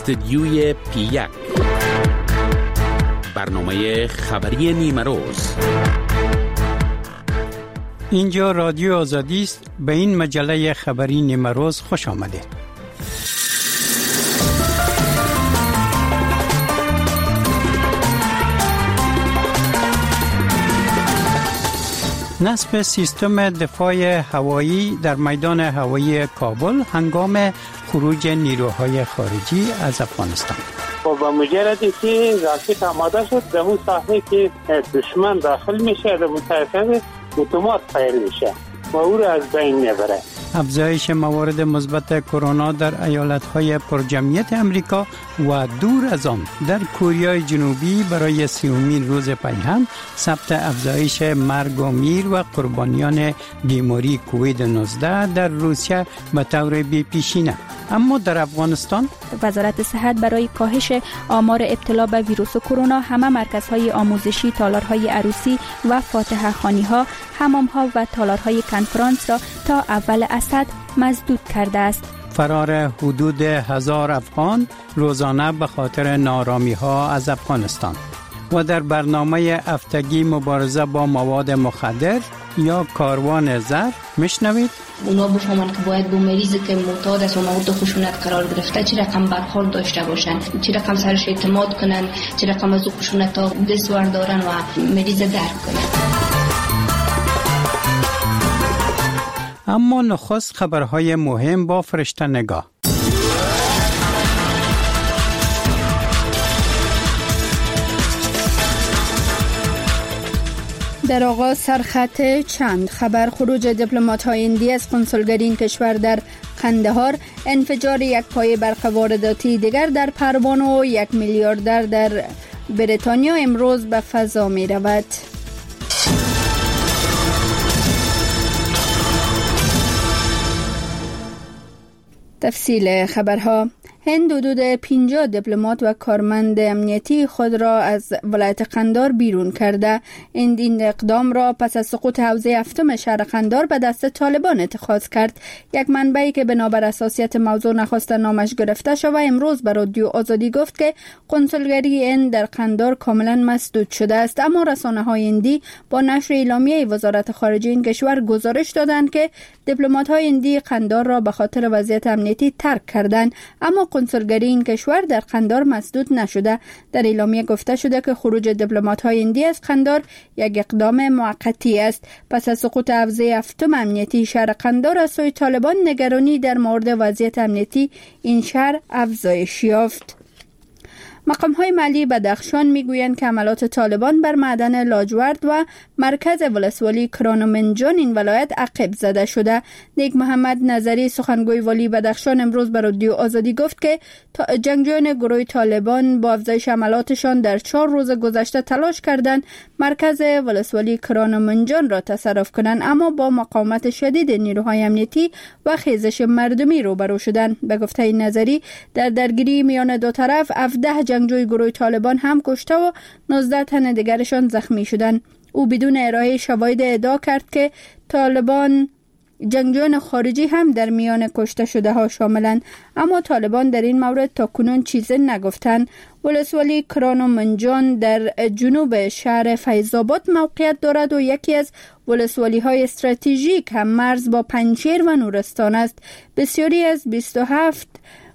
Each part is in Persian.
استدیوی P1 برنامه خبری نیمه روز. اینجا رادیو آزادی است. به این مجله خبری نیمه روز خوش آمدید. نصب سیستم دفاع هوایی در میدان هوایی کابل هنگام خروج نیروهای خارجی از افغانستان. با مجردی که راکت آماده شد در اون ساحه که دشمن داخل میشه در منطقه اتومات فایر میشه و او را از بین میبره. افزایش موارد مثبت کرونا در ایالت‌های پرجمعیت امریکا و دور از آن در کره جنوبی برای 30مین روز پیهم ثبت افزایش مرگ و میر و قربانیان بیماری کووید 19 در روسیه به طور بی‌پیشینه. اما در افغانستان وزارت صحت برای کاهش آمار ابتلا به ویروس کرونا همه مرکزهای آموزشی، تالارهای عروسی و فاتحه خوانی‌ها، حمام‌ها و تالارهای کنفرانس را تا اول اسد مسدود کرده است. فرار حدود 1000 افغان روزانه به خاطر ناآرامی‌ها از افغانستان. و در برنامه هفتگی مبارزه با مواد مخدر یا کاروان زر میشنوید اونا بفهمن که باید با مریضی که معتاد است و مواد خشونت قرار گرفته چه رقم برخورد داشته باشن، چه رقم سرش اعتماد کنن، چه رقم از خشونت ها دست بردارن و مریض درک کنن. اما نخست خبرهای مهم با فرشته نگاه. در آغاز سرخط چند خبر: خروج دیپلمات‌های هندی از کنسولگری این کشور در قندهار، انفجار یک پایه برق وارداتی دیگر در پروانه و 1 میلیاردر در بریتانیا امروز به فضا می رود. تفصیل خبرها: هند حدود 50 دیپلمات و کارمند امنیتی خود را از ولایت قندهار بیرون کرده. این اقدام را پس از سقوط حوزه هفتم شهر قندهار به دست طالبان اتخاذ کرد. یک منبعی که بنابر اساسیت موضوع نخواست نامش گرفته شود امروز به رادیو آزادی گفت که کنسولگری هند در قندهار کاملا مسدود شده است. اما رسانه‌های هندی با نشر اعلامیه وزارت خارجه این کشور گزارش دادند که دیپلمات‌های هندی قندهار را به خاطر وضعیت امنیتی ترک کردند، اما کنسولگری این کشور در قندهار مسدود نشده. در اعلامیه گفته شده که خروج دیپلمات‌های هندی از قندهار یک اقدام موقتی است. پس از سقوط حوزه هفتم امنیتی شهر قندهار از سوی طالبان نگرانی در مورد وضعیت امنیتی این شهر افزایش یافت. مقام‌های محلی بدخشان میگویند که حملات طالبان بر معدن لاجورد و مرکز ولسوالی کرانومنجان این ولایت عقب زده شده. نیک محمد نظری سخنگوی والی بدخشان امروز به رادیو آزادی گفت که جنگجویان گروه طالبان با افزایش حملاتشان در 4 روز گذشته تلاش کردند مرکز ولسوالی کرانومنجان را تصرف کنند، اما با مقاومت شدید نیروهای امنیتی و خیزش مردمی روبرو شدند. به گفته نظری در درگیری میان دو طرف 17 جنگجوی گروه طالبان هم کشته و 19 تن دیگرشان زخمی شدند. او بدون ارائه شواهد ادعا کرد که طالبان جنگجویان خارجی هم در میان کشته شده ها شاملند، اما طالبان در این مورد تا کنون چیزی نگفتند. ولسوالی کرانومنجان در جنوب شهر فیض‌آباد موقعیت دارد و یکی از ولسوالی های استراتژیک هم مرز با پنجشیر و نورستان است. بسیاری از 27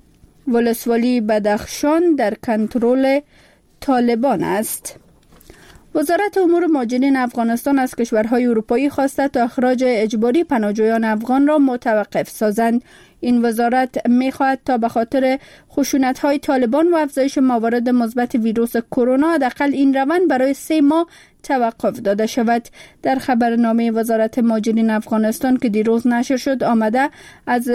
ولسوالی بدخشان در کنترل طالبان است. وزارت امور مهاجرین افغانستان از کشورهای اروپایی خواسته تا اخراج اجباری پناهجویان افغان را متوقف سازند. این وزارت می‌خواهد تا به خاطر خشونت‌های طالبان و افزایش موارد مثبت ویروس کرونا حداقل این روند برای 3 ماه توقف داده شود. در خبرنامه وزارت مهاجرین افغانستان که دیروز نشر شد آمده از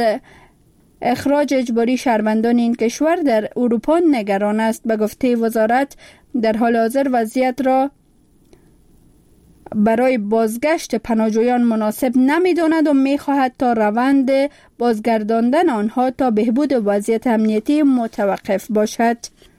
اخراج اجباری شهروندان این کشور در اروپا نگران است. به گفته وزارت در حال حاضر وضعیت را برای بازگشت پناهجویان مناسب نمی‌داند و می‌خواهد تا روند بازگرداندن آنها تا بهبود وضعیت امنیتی متوقف باشد.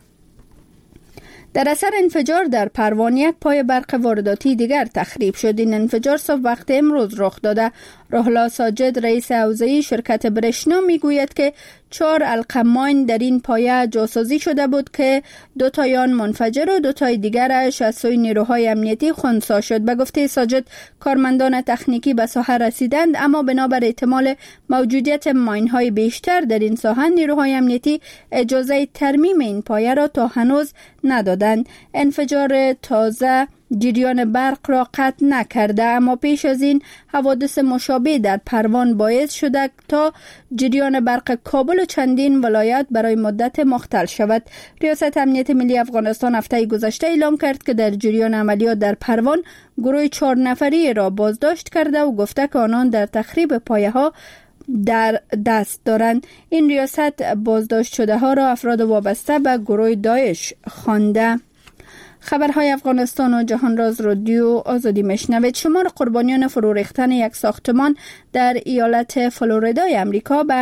در اثر انفجار در پروانه یک پایه برق وارداتی دیگر تخریب شد. این انفجار صبح وقت امروز رخ داده. روح‌الله ساجد رئیس حوزه شرکت برشنا میگوید که 4 القماین در این پایه جاسازی شده بود که 2 تایان منفجر و 2 تای دیگرش از سوی نیروهای امنیتی خنثی شد. به گفته ساجد کارمندان تکنیکی به ساحه رسیدند، اما بنابر احتمال موجودیت ماین‌های بیشتر در این ساحه نیروهای امنیتی اجازه ترمیم این پایه را تا هنوز ندادند. انفجار تازه جریان برق را قطع نکرده، اما پیش از این حوادث مشابه در پروان باعث شده تا جریان برق کابل و چندین ولایت برای مدت مختل شود. ریاست امنیت ملی افغانستان هفته گذشته اعلام کرد که در جریان عملیات در پروان گروه 4 نفری را بازداشت کرده و گفته که آنان در تخریب پایه ها در دست دارند. این ریاست بازداشت شده ها را افراد وابسته به گروه داعش خوانده. خبرهای افغانستان و جهان راز رادیو آزادی میشنوید. شمار قربانیان فرو ریختن یک ساختمان در ایالت فلوریدای امریکا به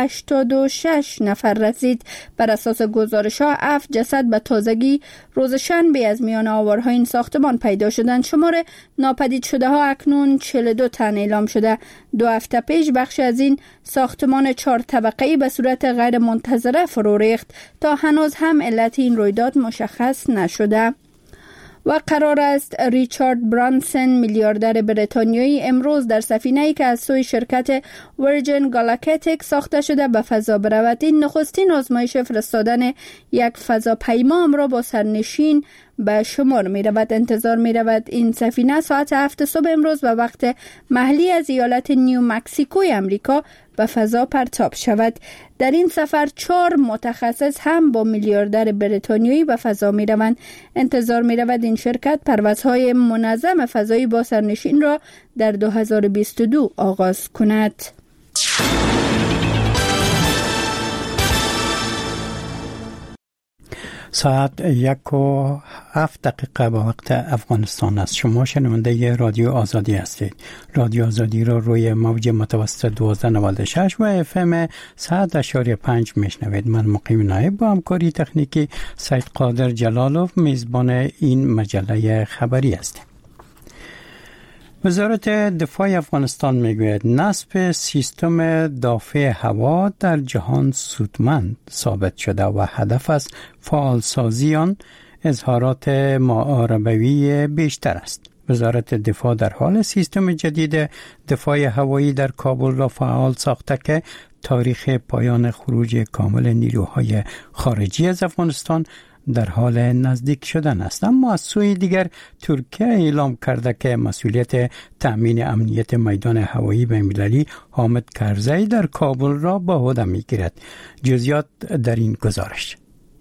86 نفر رسید. بر اساس گزارش‌ها 7 جسد به تازگی روز شنبه از میان آوارهای این ساختمان پیدا شدند. شمار ناپدید شده ها اکنون 42 تن اعلام شده. 2 هفته پیش بخش از این ساختمان 4 طبقه‌ای به صورت غیر منتظره فرو ریخت. تا هنوز هم علت این رویداد مشخص نشده. و قرار است ریچارد برانسون میلیاردر بریتانیایی امروز در سفینه‌ای که از سوی شرکت ورجن گالاکتیک ساخته شده به فضا برود. این نخستین آزمایش فرستادن یک فضاپیما را با سرنشین به شمار می رود. انتظار می رود این سفینه ساعت 7 صبح امروز به وقت محلی از ایالت نیو مکسیکوی امریکا به فضا پرتاب شود. در این سفر 4 متخصص هم با میلیاردر بریتانیایی به فضا می روند. انتظار می رود این شرکت پروازهای منظم فضایی با سرنشین را در 2022 آغاز کند. ساعت 1:07 با وقت افغانستان است. شما شنونده رادیو آزادی هستید. رادیو آزادی را روی موج متوسط 1296 و FM 100.5 میشنوید. من مقیم نایب با همکاری تکنیکی سید قادر جلالوف میزبان این مجله خبری هستیم. وزارت دفاع افغانستان میگوید نصب سیستم دافع هوا در جهان سودمند ثابت شده و هدف از فعالسازی آن اظهارات معاربوی بیشتر است. وزارت دفاع در حال سیستم جدید دفاع هوایی در کابل را فعال ساخته که تاریخ پایان خروج کامل نیروهای خارجی از افغانستان در حال نزدیک شدن است. اما از سوی دیگر ترکیه اعلام کرده که مسئولیت تأمین امنیت میدان هوایی بین‌المللی حامد کرزی در کابل را به عهده می‌گیرد. جزئیات در این گزارش.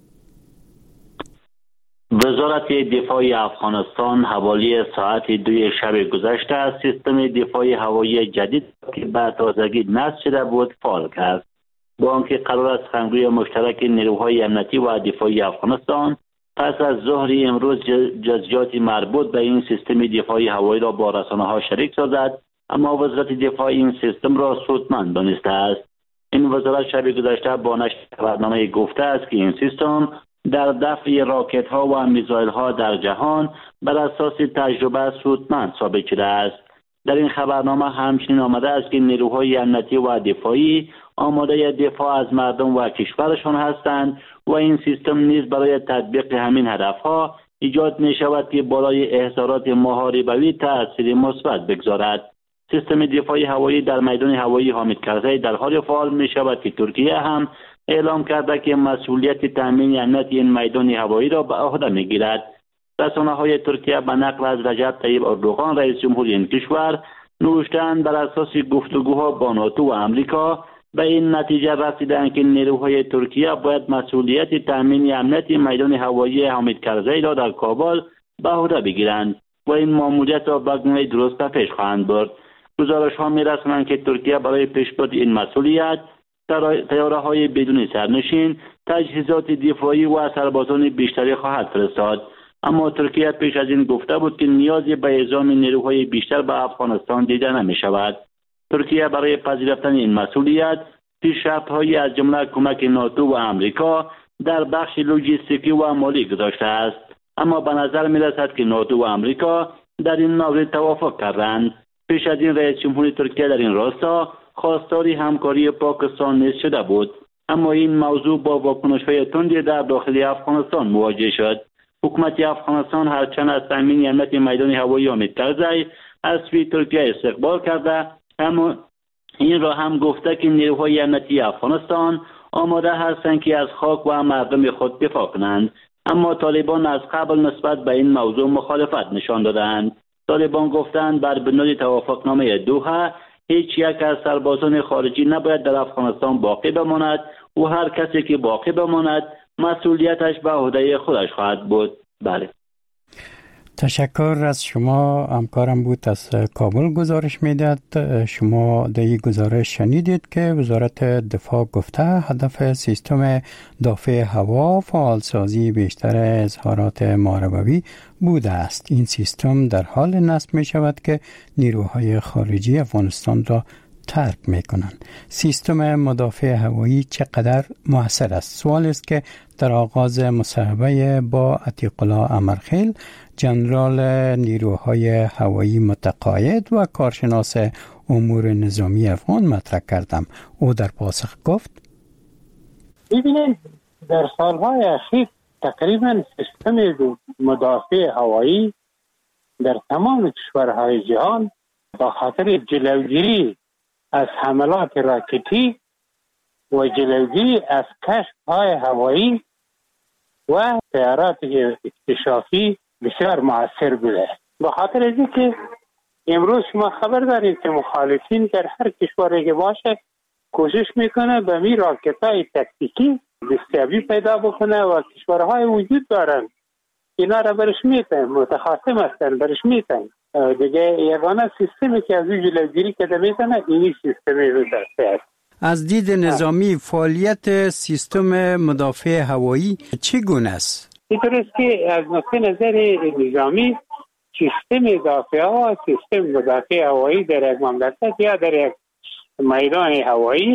وزارت دفاع افغانستان حوالی ساعت 2 شب گذشته از سیستم دفاع هوایی جدید که به تازگی نصب شده بود فعال کرد. با آنکه قرار است سخنگوی مشترک نیروهای امنیتی و دفاعی افغانستان پس از ظهر امروز جزئیات مربوط به این سیستم دفاعی هوایی را با رسانه‌ها شریک سازد، اما وزارت دفاع این سیستم را سودمند دانسته است. این وزارت شب گذشته با نشر خبرنامه گفته است که این سیستم در دفع راکت‌ها و میزایل‌ها در جهان بر اساس تجربه سودمند ثابت شده است. در این خبرنامه همچنین آمده است که نیروهای امنیتی و دفاعی آماده دفاع از مردم و کشورشان هستند و این سیستم نیز برای تطبیق همین هدفها ایجاد می شود که بالای احضارات محاربوی تأثیر مثبت بگذارد. سیستم دفاعی هوایی در میدان هوایی حامد کرزی در حال فعال می شود که ترکیه هم اعلام کرده که مسئولیت تامین امنیت این میدان هوایی را به عهده می گیرد. رسانه‌های ترکیه به نقل از رجب طیب اردوغان رئیس جمهوری این کشور نوشتند بر اساس گفتگوها با ناتو و امریکا به این نتیجه رسیدند که نیروهای ترکیه باید مسئولیت تامین امنیت میدان هوایی حامد کرزی را در کابل به عهده بگیرند و این ماموریت را به گونه درست پیش خواهند برد. گزارش‌ها می‌رسانند که ترکیه برای پیشبرد این مسئولیت طیاره‌های بدون سرنشین، تجهیزات دفاعی و سربازان بیشتری خواهد فرستاد. اما ترکیه پیش از این گفته بود که نیازی به اعزام نیروهای بیشتر به افغانستان دیده نمی‌شود. ترکیه برای پذیرفتن این مسئولیت پیشرفت‌هایی از جمله کمک ناتو و امریکا در بخش لوجستیکی و مالی گذاشته است، اما به نظر می‌رسد که ناتو و امریکا در این مورد توافق کردند. پیش از این رئیس جمهوری ترکیه در این راستا خواستار همکاری پاکستان نیز شده بود، اما این موضوع با واکنش‌های تندی در داخل افغانستان مواجه شد. حکومت افغانستان هرچند از تامین امنیت میدان هوایی حامد کرزی از سوی ترکیه استقبال کرده، اما این را هم گفته که نیروهای امنیتی افغانستان آماده هستند که از خاک و مردم خود دفاع کنند. اما طالبان از قبل نسبت به این موضوع مخالفت نشان دادند. طالبان گفتند بر بنیاد توافقنامه دوحه هیچ یک از سربازان خارجی نباید در افغانستان باقی بماند و هر کسی که باقی بماند مسئولیتش به عهده خودش خواهد بود. بله. تشکر از شما. همکارم بود از کابل گزارش میداد. شما در این گزارش شنیدید که وزارت دفاع گفته هدف سیستم دافع هوا فعالسازی بیشتر اظهارات ماربوی بوده است. این سیستم در حال نصب می شود که نیروهای خارجی افغانستان را ترک می کنند. سیستم مدافع هوایی چقدر مؤثر است؟ سوال است که در آغاز مصاحبه با عتیق الله امرخیل جنرال نیروهای هوایی متقاعد و کارشناس امور نظامی افغان مطرح کردم. او در پاسخ گفت: ببینید، در سالهای اخیر تقریبا سیستم مدافع هوایی در تمام کشورهای جهان با خاطر جلوگیری از حملات راکتی و جلوگیری از کشف‌های هوایی و طیارات اکتشافی بسیار مؤثر بوده. به خاطر از اینکه امروز شما خبر دارید که مخالفین در هر کشوری که باشه کوشش میکنه به می راکت‌های تکتیکی دستیابی پیدا بکنه و کشورهای وجود دارن اینا را برش میتن، متخاصم هستن، برش میتن. دیگه یگانه سیستمی که از این جلوگیری که میتونه اینی سیستمی رو دسته است. از دید نظامی فعالیت سیستم مدافع هوایی چگونه است؟ اینطور است که از نقطه نظر نظامی سیستم سیستم مدافع هوایی در یک مملکت یا در یک میدان هوایی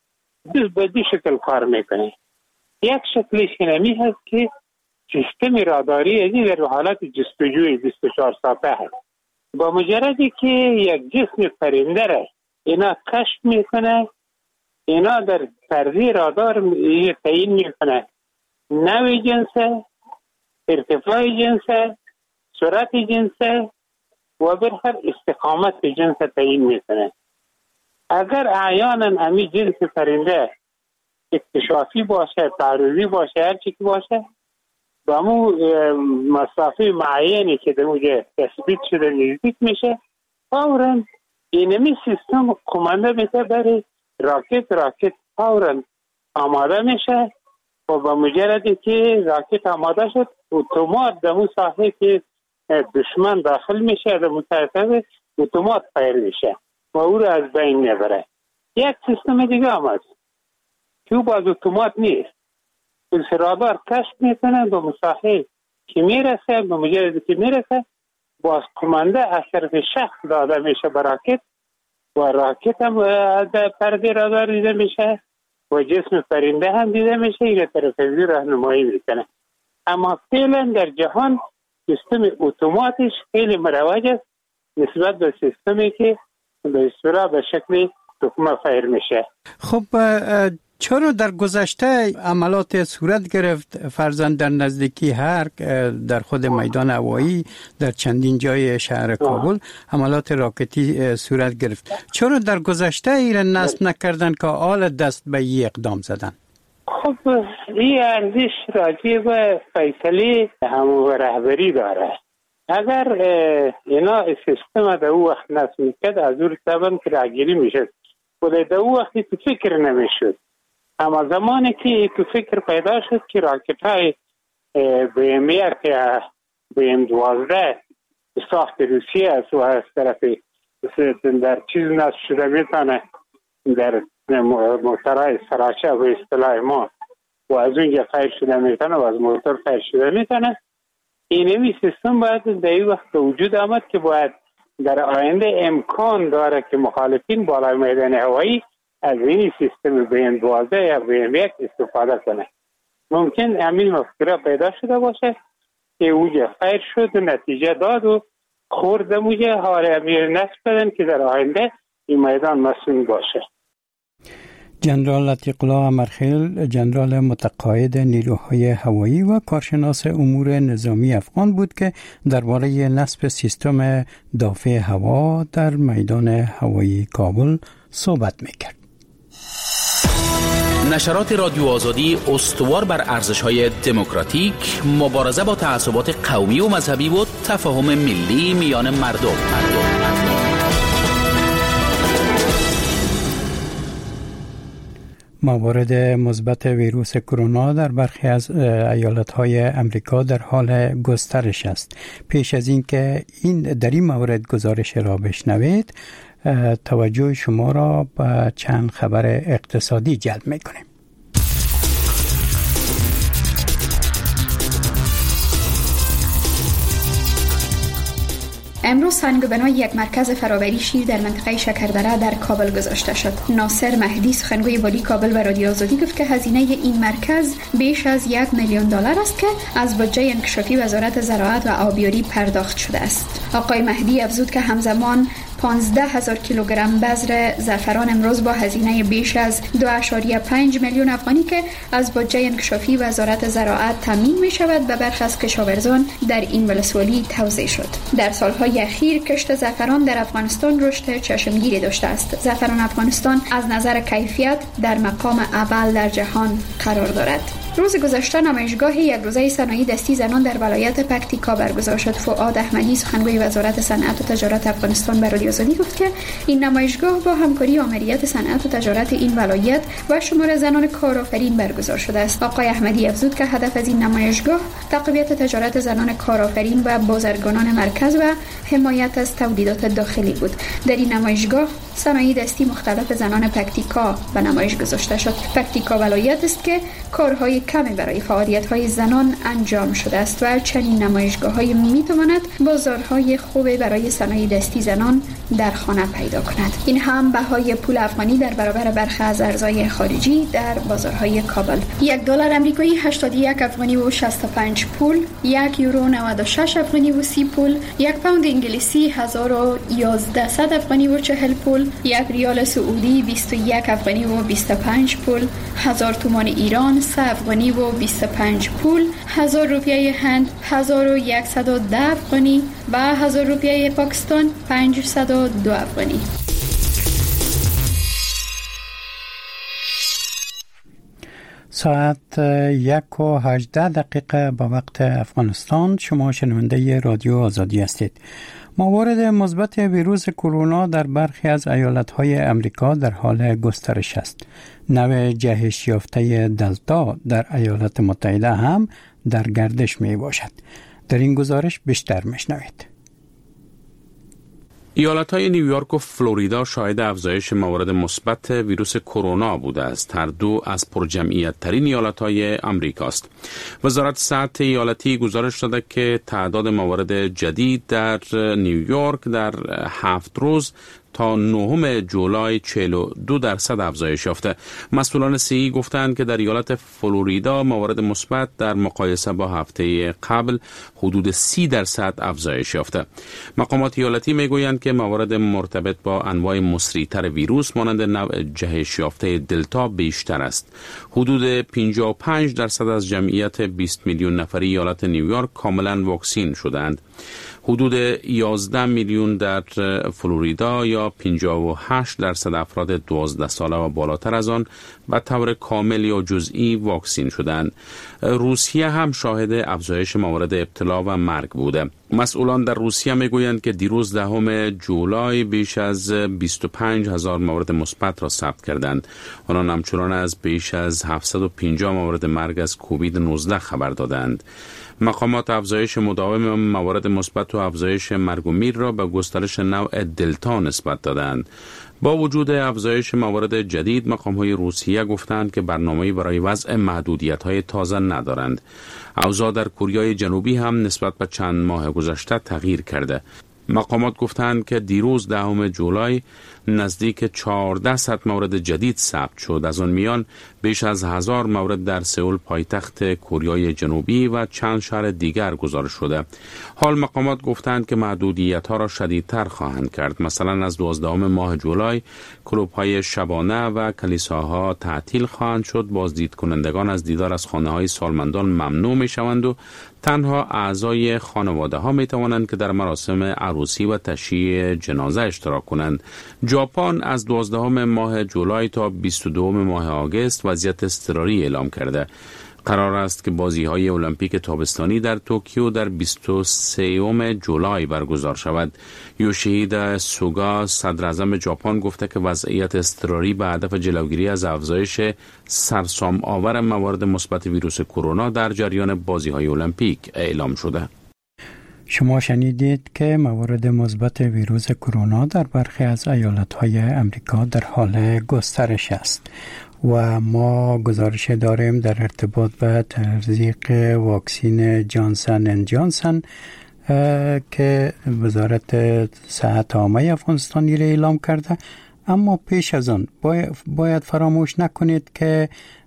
به دو شکل کار میکنه. یک شکلش اینمی هست که سیستم راداری از این در حالت جستجوی 24 ساعته هست. با مجردی که یک جسم پرنده را اینا کشف میکنه، اینا در پرده رادار تعیین میکنه نوع جنسه، ارتفاع جنسه، سرعت جنسه و برخر استقامت جنس تعیین میکنه. اگر احیانا امی جنس پرنده اکتشافی باشه، تعرضی باشه، هر چی که باشه، با امو مسافه معینی که در اونجا تثبیت شده نزدیک میشه، فوراً اینمی سیستم کمانده میده برای راکت فوراً آماده میشه و با مجردی که راکت آماده شد اتومات در اون ساحه که دشمن داخل میشه در متعصب اتومات فایر میشه و او رو از بین میبره. یک سیستم دیگه آمد که او باز اتومات نیست، رادار کشف میکنه به مساحه که میرسه، به مجردی که میرسه باز کمانده از طرف شخص داده میشه به راکت و راکت هم در پرده رادار دیده میشه و جسم پرنده هم دیده میشه، این طرف ازی راهنمایی میکنه. اما فعلا در جهان سیستم اتوماتش خیلی مروج است نسبت به سیستمی که به اصطلاح به شکل تکمه فایر میشه. خب چرا در گذشته عملات صورت گرفت فرضاً در نزدیکی در خود میدان هوایی در چندین جای شهر کابل عملات راکتی صورت گرفت؟ چرا در گذشته ایران نصب نکردن که آل دست به این اقدام زدن؟ خب این ارزش راجع به فیصله همو رهبری داره. اگر اینا سیستم در او وقت نصب میکرد از اون سبن که راگیری میشد و در او وقتی تو فکر نمیشد. اما زمانی که تو فکر پیدا شد که راکت های BM-1 یا BM-12 ساخت روسیه است و از طرف در چیز نصب شده میتونه در موترهای سراچه و اصطلاح ما و از اونجا خیر شده میتونه و از موتور خیر شده میتونه، اینمی سیستم باید در این وقت وجود آمد که باید در آینده امکان داره که مخالفین بالای میدان هوایی از این سیستم BM-12 یا BM-1 استفاده کنه. ممکن همین مفکوره پیدا شده باشه که اونجا خیر شد و نتیجه داد و خورده موجه هاره امیر نصب کردن که در آینده این میدان مسئول باشه. جنرال عتیق الله امرخیل، جنرال متقاعد نیروهای هوایی و کارشناس امور نظامی افغان بود که درباره نصب سیستم دافع هوا در میدان هوایی کابل صحبت میکرد. نشرات رادیو آزادی استوار بر ارزش‌های دموکراتیک، مبارزه با تعصبات قومی و مذهبی و تفاهم ملی میان مردم. موارد مثبت ویروس کرونا در برخی از ایالت‌های امریکا در حال گسترش است. پیش از اینکه در این مورد گزارش را بشنوید، توجه شما را به چند خبر اقتصادی جلب می‌کنیم. امروز سخنگوی یک مرکز فراوری شیر در منطقه شکردره در کابل گذاشته شد. ناصر مهدی سخنگوی والی کابل و رادیو آزادی گفت که هزینه این مرکز بیش از $1,000,000 است که از بودجه انکشافی وزارت زراعت و آبیاری پرداخت شده است. آقای مهدی افزود که همزمان 15,000 کیلوگرم بذر زعفران امروز با هزینه بیش از 2.5 میلیون افغانی که از بودجه انکشافی وزارت زراعت تامین می شود به برخی از کشاورزان در این ولسوالی توزیع شد. در سالهای اخیر کشت زعفران در افغانستان رشد چشمگیری داشته است. زعفران افغانستان از نظر کیفیت در مقام اول در جهان قرار دارد. روز گذشته نمایشگاه یک روزه صنایع دستی زنان در ولایت پکتیکا برگزار شد. فؤاد احمدی سخنگوی وزارت صنعت و تجارت افغانستان به رادیو آزادی گفت که این نمایشگاه با همکاری آمریت صنعت و تجارت این ولایت و شمار زنان کارآفرین برگزار شده است. آقای احمدی افزود که هدف از این نمایشگاه تقویت تجارت زنان کارآفرین و بازرگانان مرکز و حمایت از تولیدات داخلی بود. در این نمایشگاه صنایع دستی مختلف زنان پکتیکا به نمایش گذاشته شد. پکتیکا ولایت است که کارهای کمی برای فعالیت‌های زنان انجام شده است و چنین نمایشگاه‌هایی می‌تواند بازارهای خوبی برای صنایع دستی زنان در خانه پیدا کند. این هم بهای پول افغانی در برابر برخی از ارزهای خارجی در بازارهای کابل. $1 آمریکایی 81 افغانی و 65 پول، €1 96 افغانی و 30 پول، یک پوند انگلیسی 1100 افغانی و 40 پول، یک ریال سعودی 21 افغانی و 25 پول، 1000 تومان ایران 3 افغانی و 25 پول، 1000 روپیه هند 1110 افغانی و 1000 روپیه پاکستان 502 افغانی. ساعت 1:18 به وقت افغانستان. شما شنونده رادیو آزادی هستید. موارد مثبت ویروس کرونا در برخی از ایالت‌های امریکا در حال گسترش است. نوع جهش یافته دلتا در ایالات متحده هم در گردش می باشد. در این گزارش بیشتر میشنوید. ایالت‌های نیویورک و فلوریدا شاهد افزایش موارد مثبت ویروس کرونا بوده است. هر دو از پرجمعیت‌ترین ایالت‌های آمریکاست. وزارت صحت ایالتی گزارش داده که تعداد موارد جدید در نیویورک در 7 روز تا 9 جولای 42% افزایش یافته. مسئولان صحی گفتند که در ایالت فلوریدا موارد مثبت در مقایسه با هفته قبل حدود 30% افزایش یافته. مقامات ایالتی میگویند که موارد مرتبط با انواع مسریع‌تر ویروس مانند نوع جهش یافته دلتا بیشتر است. حدود 55% از جمعیت 20 میلیون نفری ایالت نیویورک کاملا واکسین شدند. حدود 11 میلیون در فلوریدا یا 58% افراد 12 ساله و بالاتر از آن به طور کامل یا جزئی واکسین شدند. روسیه هم شاهد افزایش موارد ابتلا و مرگ بوده. مسئولان در روسیه میگویند که دیروز 10 جولای بیش از 25,000 مورد مثبت را ثبت کردند. آنان همچنان از بیش از 750 مورد مرگ از کووید 19 خبر دادند. مقامات افزایش مداوم موارد مثبت و افزایش مرگ و میر را به گسترش نوع دلتا نسبت دادند. با وجود افزایش موارد جدید، مقام‌های روسیه گفتند که برنامه‌ای برای وضع محدودیت‌های تازه ندارند. اوضاع در کره جنوبی هم نسبت به چند ماه گذشته تغییر کرده. مقامات گفتند که دیروز 10 جولای نزدیک 1400 مورد جدید ثبت شد. از آن میان بیش از 1000 مورد در سئول پایتخت کره جنوبی و چند شهر دیگر گزارش شده. حال مقامات گفتند که محدودیت‌ها را شدیدتر خواهند کرد. مثلا از 12 ماه جولای کلوب‌های شبانه و کلیساها تعطیل خواهند شد. بازدید کنندگان از دیدار از خانه‌های سالمندان ممنوع می‌شوند و تنها اعضای خانواده ها می توانند که در مراسم عروسی و تشییع جنازه اشتراک کنند. ژاپن از 12 ماه جولای تا 22 ماه آگوست وضعیت اضطراری اعلام کرده. قرار است که بازی‌های المپیک تابستانی در توکیو در 23 جولای برگزار شود. یوشیهیده سوگا صدر اعظم ژاپن گفته که وضعیت اضطراری به هدف جلوگیری از افزایش سرسام آور موارد مثبت ویروس کرونا در جریان بازی‌های المپیک اعلام شده. شما شنیدید که موارد مثبت ویروس کرونا در برخی از ایالت‌های امریکا در حال گسترش است و ما گزارش داریم در ارتباط به تزریق واکسن جانسن اند جانسن که وزارت صحت عامه افغانستان را اعلام کرده. اما پیش از آن باید فراموش نکنید که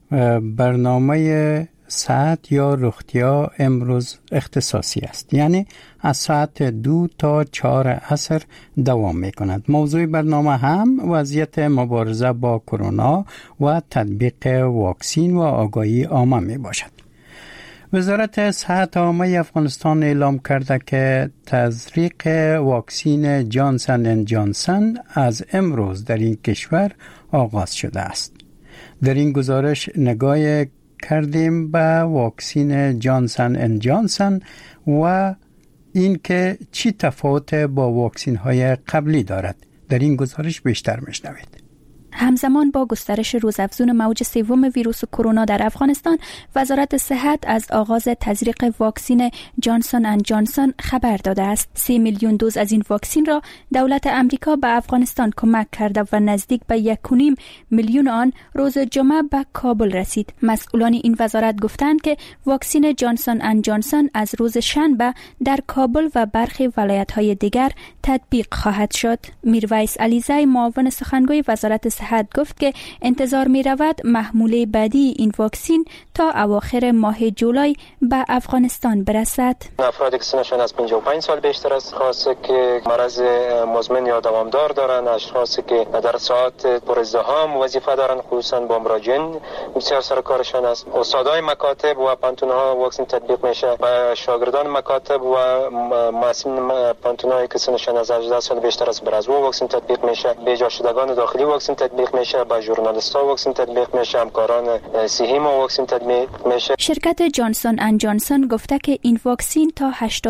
برنامه ساعت یا رختیا امروز اختصاصی است، یعنی از ساعت 2 تا 4 عصر دوام می کند. موضوع برنامه هم وضعیت مبارزه با کرونا و تطبیق واکسن و آگاهی عامه می باشد. وزارت صحت عامه افغانستان اعلام کرده که تزریق واکسن جانسن اند جانسن از امروز در این کشور آغاز شده است. در این گزارش نگاه کردیم به واکسن جانسن اند جانسن و این که چی تفاوت با واکسن های قبلی دارد. در این گزارش بیشتر میشنوید. همزمان با گسترش روزافزون موج سوم ویروس کرونا در افغانستان، وزارت صحت از آغاز تزریق واکسن جانسن اند جانسن خبر داده است. 3 میلیون دوز از این واکسن را دولت امریکا به افغانستان کمک کرده و نزدیک به 1.5 میلیون آن روز جمعه به کابل رسید. مسئولان این وزارت گفتند که واکسن جانسن اند جانسن از روز شنبه در کابل و برخی ولایت‌های دیگر تطبیق خواهد شد. میرویس علیزی، معاون سخنگوی وزارت صحت گفت که انتظار می رود محموله بعدی این واکسن تا اواخر ماه جولای به افغانستان برسد. افرادی که سنشان از 55 سال بیشتر است، اشخاصی که مرض مزمن یا دوامدار دارند، اشخاصی که در ساعات پر ازدحام وظیفه دارند، خصوصا با مراجعین بسیار سر کارشان است. استادای مکاتب و پانتون‌ها واکسن تطبیق میشه و شاگردان مکاتب و معلمین پانتون‌هایی که سنشان از 18 سال بیشتر است بر از واکسن تطبیق میشه. بیجا شدگان داخلی واکسن تطبیق میشه، با ژورنالیست‌ها واکسن تطبیق میشه، همکاران صحی ما واکسن تطبیق میشه. شرکت جانسن اند جانسن گفته که این واکسن تا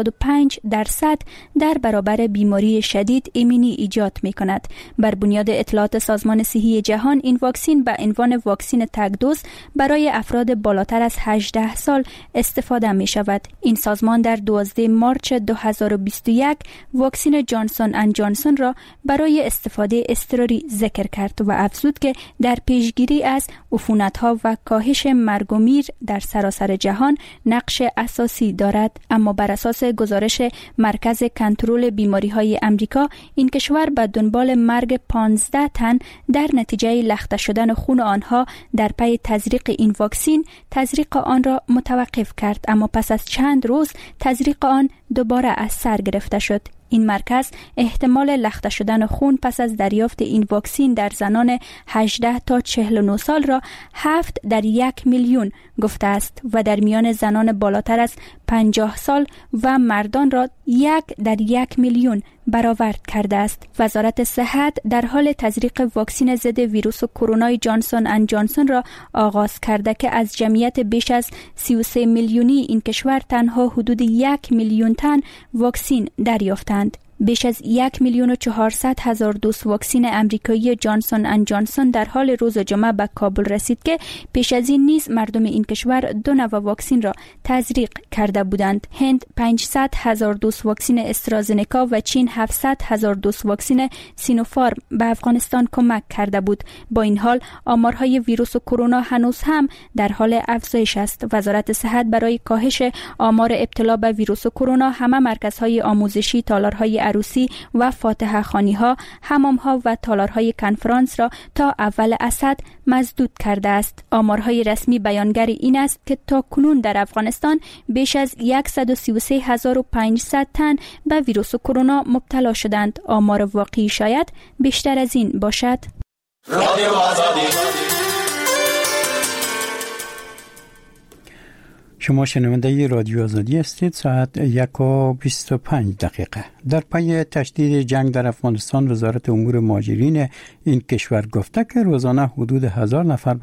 85% در برابر بیماری شدید ایمنی ایجاد میکند. بر بنیاد اطلاعات سازمان صحی جهان، این واکسن به عنوان واکسن تک‌دوز برای افراد بالاتر از 18 سال استفاده می شود. این سازمان در 12 مارس 2021 واکسن جانسن اند جانسن را برای استفاده اضطراری ذکر کرد و افزود که در پیشگیری از عفونت‌ها و کاهش مرگ و میر در سراسر جهان نقش اساسی دارد. اما بر اساس گزارش مرکز کنترل بیماری‌های امریکا، این کشور به دنبال مرگ 15 تن در نتیجه لخته شدن خون آنها در پی تزریق این واکسن تزریق آن را متوقف کرد، اما پس از چند روز تزریق آن دوباره از سر گرفته شد. این مرکز احتمال لخته شدن خون پس از دریافت این واکسن در زنان 18 تا 49 سال را 7 در 1 میلیون گفته است و در میان زنان بالاتر از 50 سال و مردان را 1 در 1 میلیون برآورد کرده است. وزارت صحت در حال تزریق واکسن ضد ویروس کرونا جانسن اند جانسن را آغاز کرده که از جمعیت بیش از 33 میلیونی این کشور تنها حدود 1 میلیون تن واکسن دریافتند. بیش از 1,400,000 دوز واکسن امریکایی جانسن اند جانسن در حال روز جمعه به کابل رسید که پیش از این نیز مردم این کشور 2 نوع واکسن را تزریق کرده بودند. هند 500,000 دوز واکسن استرازنکا و چین 700,000 دوز واکسن سینوفارم به افغانستان کمک کرده بود. با این حال آمارهای ویروس کرونا هنوز هم در حال افزایش است. وزارت صحت برای کاهش آمار ابتلا به ویروس کرونا همه مرکزهای آموزشی، تالارهای عروسی و فاتحه خانی ها، حمام ها و تالارهای کنفرانس را تا اول اسد مسدود کرده است. آمارهای رسمی بیانگر این است که تا کنون در افغانستان بیش از 133,500 تن به ویروس کرونا مبتلا شدند. آمار واقعی شاید بیشتر از این باشد. شما شنونده رادیو آزادی هستید. ساعت 1:25. در پی تشدید جنگ در افغانستان، وزارت امور مهاجرین این کشور گفته که روزانه حدود 1000 نفر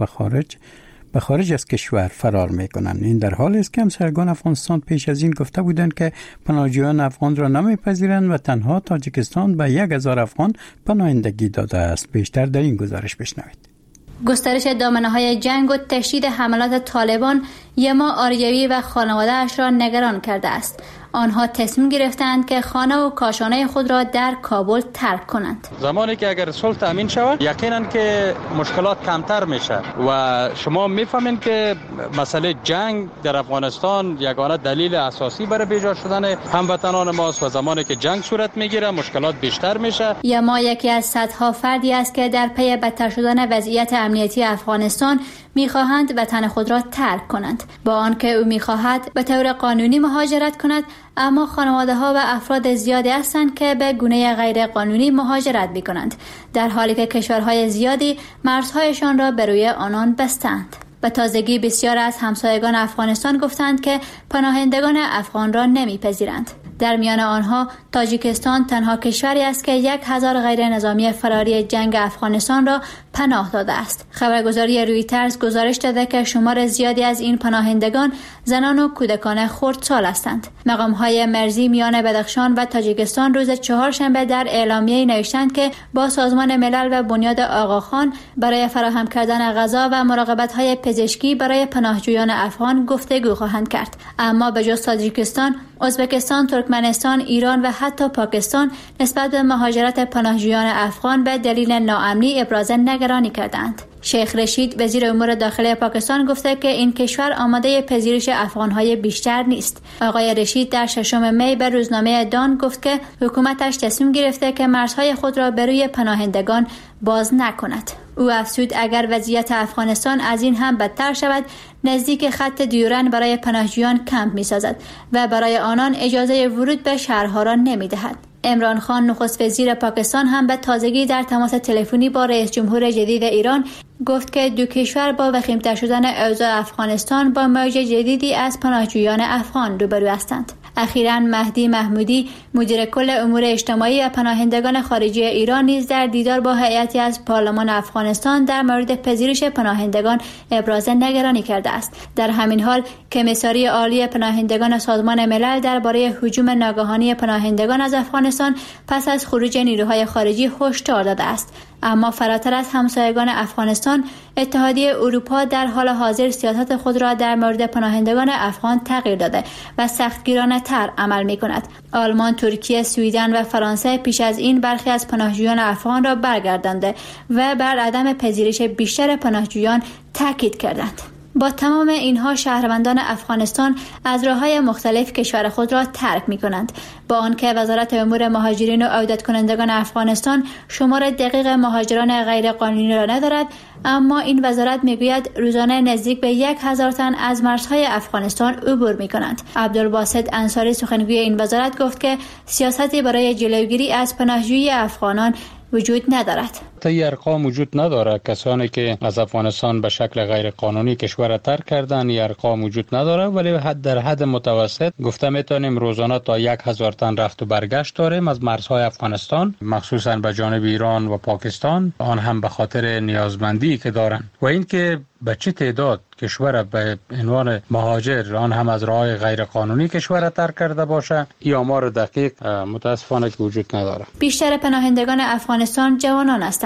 به خارج از کشور فرار میکنند. این در حالی است که همسایگان افغانستان پیش از این گفته بودند که پناهجویان افغان را نمیپذیرند و تنها تاجیکستان به 1000 افغان پناهندگی داده است. بیشتر در این گزارش بشنوید. گسترش دامنه‌های جنگ و تشدید حملات طالبان یما آریوی و خانواده‌اش را نگران کرده است. آنها تصمیم گرفتند که خانه و کاشانه خود را در کابل ترک کنند. زمانی که اگر صلح تامین شود یقینا که مشکلات کمتر میشه و شما میفهمین که مسئله جنگ در افغانستان یگانه دلیل اساسی برای بیجا شدن هموطنان ماست و زمانی که جنگ صورت میگیره مشکلات بیشتر میشه. یما یکی از صدها فردی است که در پی بدتر شدن وضعیت امنیتی افغانستان میخواهند وطن خود را ترک کنند. با آنکه او میخواهد به طور قانونی مهاجرت کند، اما خانواده ها و افراد زیادی هستند که به گونه غیر قانونی مهاجرت میکنند، در حالی که کشورهای زیادی مرزهایشان را به روی آنان بستند. به تازگی بسیار از همسایگان افغانستان گفتند که پناهندگان افغان را نمیپذیرند. در میان آنها تاجیکستان تنها کشوری است که 1000 غیر نظامی فراری جنگ افغانستان را پناه داده است. خبرگزاری رویترز گزارش داده که شمار زیادی از این پناهندگان زنان و کودکان خردسال هستند. مقام‌های مرزی میان بدخشان و تاجیکستان روز چهارشنبه در اعلامیه نوشتند که با سازمان ملل و بنیاد آقاخان برای فراهم کردن غذا و مراقبت‌های پزشکی برای پناهجویان افغان گفتگو خواهند کرد. اما به جز تاجیکستان، ازبکستان، ترکمنستان، ایران و حتی پاکستان نسبت به مهاجرت پناهجویان افغان به دلیل ناامنی ابراز نگرانی کردند. شیخ رشید وزیر امور داخلی پاکستان گفته که این کشور آماده پذیرش افغانهای بیشتر نیست. آقای رشید در 6 می به روزنامه دان گفت که حکومتش تصمیم گرفته که مرزهای خود را به روی پناهندگان باز نکند. او افزود اگر وضعیت افغانستان از این هم بدتر شود، نزدیک خط دیورن برای پناهجویان کمپ می‌سازد و برای آنان اجازه ورود به شهرها را نمی‌دهد. عمران خان نخست وزیر پاکستان هم به تازگی در تماس تلفنی با رئیس جمهور جدید ایران گفت که دو کشور با وخیم‌تر شدن اوضاع افغانستان با موج جدیدی از پناهجویان افغان روبرو هستند. اخیراً مهدی محمودی مدیر کل امور اجتماعی و پناهندگان خارجی ایران نیز در دیدار با هیئتی از پارلمان افغانستان در مورد پذیرش پناهندگان ابراز نگرانی کرده است. در همین حال کمیساری عالی پناهندگان سازمان ملل درباره هجوم ناگهانی پناهندگان از افغانستان پس از خروج نیروهای خارجی هشدار داده است. اما فراتر از همسایگان افغانستان، اتحادیه اروپا در حال حاضر سیاست خود را در مورد پناهندگان افغان تغییر داده و سختگیرانه‌تر عمل می‌کند. آلمان، ترکیه، سوئیدن و فرانسه پیش از این برخی از پناهجویان افغان را برگردانده و بر عدم پذیرش بیشتر پناهجویان تاکید کردند. با تمام اینها شهروندان افغانستان از راه‌های مختلف کشور خود را ترک می‌کنند. با آنکه وزارت امور مهاجرین و عودت کنندگان افغانستان شمار دقیق مهاجران غیر قانونی را ندارد، اما این وزارت میگوید روزانه نزدیک به 1000 تن از مرزهای افغانستان عبور می‌کنند. عبدالباسط انصاری سخنگوی این وزارت گفت که سیاستی برای جلوگیری از پناهجویی افغانان وجود ندارد. این ارقام وجود نداره. کسانی که از افغانستان به شکل غیر قانونی کشور ترک کردن این ارقام وجود نداره، ولی در حد متوسط گفته میتونیم روزانه تا 1000 تن رفت و برگشت داریم از مرزهای افغانستان، مخصوصا به جانب ایران و پاکستان، آن هم به خاطر نیازمندی که دارن. و اینکه به چه تعداد کشور به عنوان مهاجر آن هم از راه غیر قانونی کشور ترک کرده باشه، این آمار دقیق متاسفانه که وجود نداره. بیشتر پناهندگان افغانستان جوانان هستند.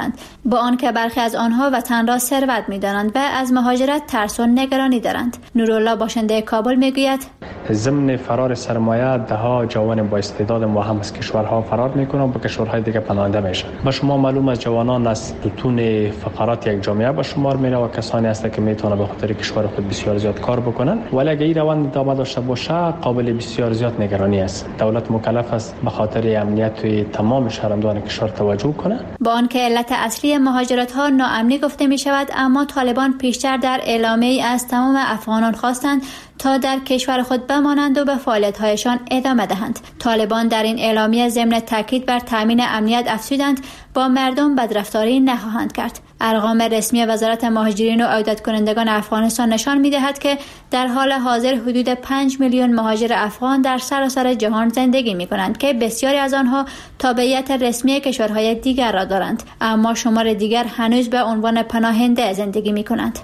دارند، با آنکه برخی از آنها وطن را ثروت می‌دانند و از مهاجرت ترس و نگرانی دارند. نورالله باشنده کابل میگوید ضمن فرار سرمایه دهها جوان با استعداد ما هم از کشورها فرار میکنند و به کشورهای دیگه پناهنده میشن. با شما معلوم از جوانان از ستون فقرات یک جامعه به شمار میره و کسانی هستند که میتونه به خاطر کشور خود بسیار زیاد کار بکنن، ولی اگه این روند ادامه داشته باشه قابل بسیار زیاد نگرانی است. دولت مکلف است به خاطر امنیت تمام شهروندان کشور توجه کنه. با آنکه علت اصلی مهاجرت ها ناامنی گفته می شود، اما طالبان پیشتر در اعلامیه‌ای از تمام افغانان خواستند تا در کشور خود بمانند و به فعالیت‌هایشان ادامه دهند. طالبان در این اعلامیه ضمن تاکید بر تامین امنیت افزودند با مردم بدرفتاری نخواهند کرد. ارقام رسمی وزارت مهاجرین و عودت کنندگان افغانستان نشان می‌دهد که در حال حاضر حدود 5 میلیون مهاجر افغان در سراسر جهان زندگی می‌کنند که بسیاری از آنها تابعیت رسمی کشورهای دیگر را دارند، اما شمار دیگر هنوز به عنوان پناهنده زندگی می‌کنند.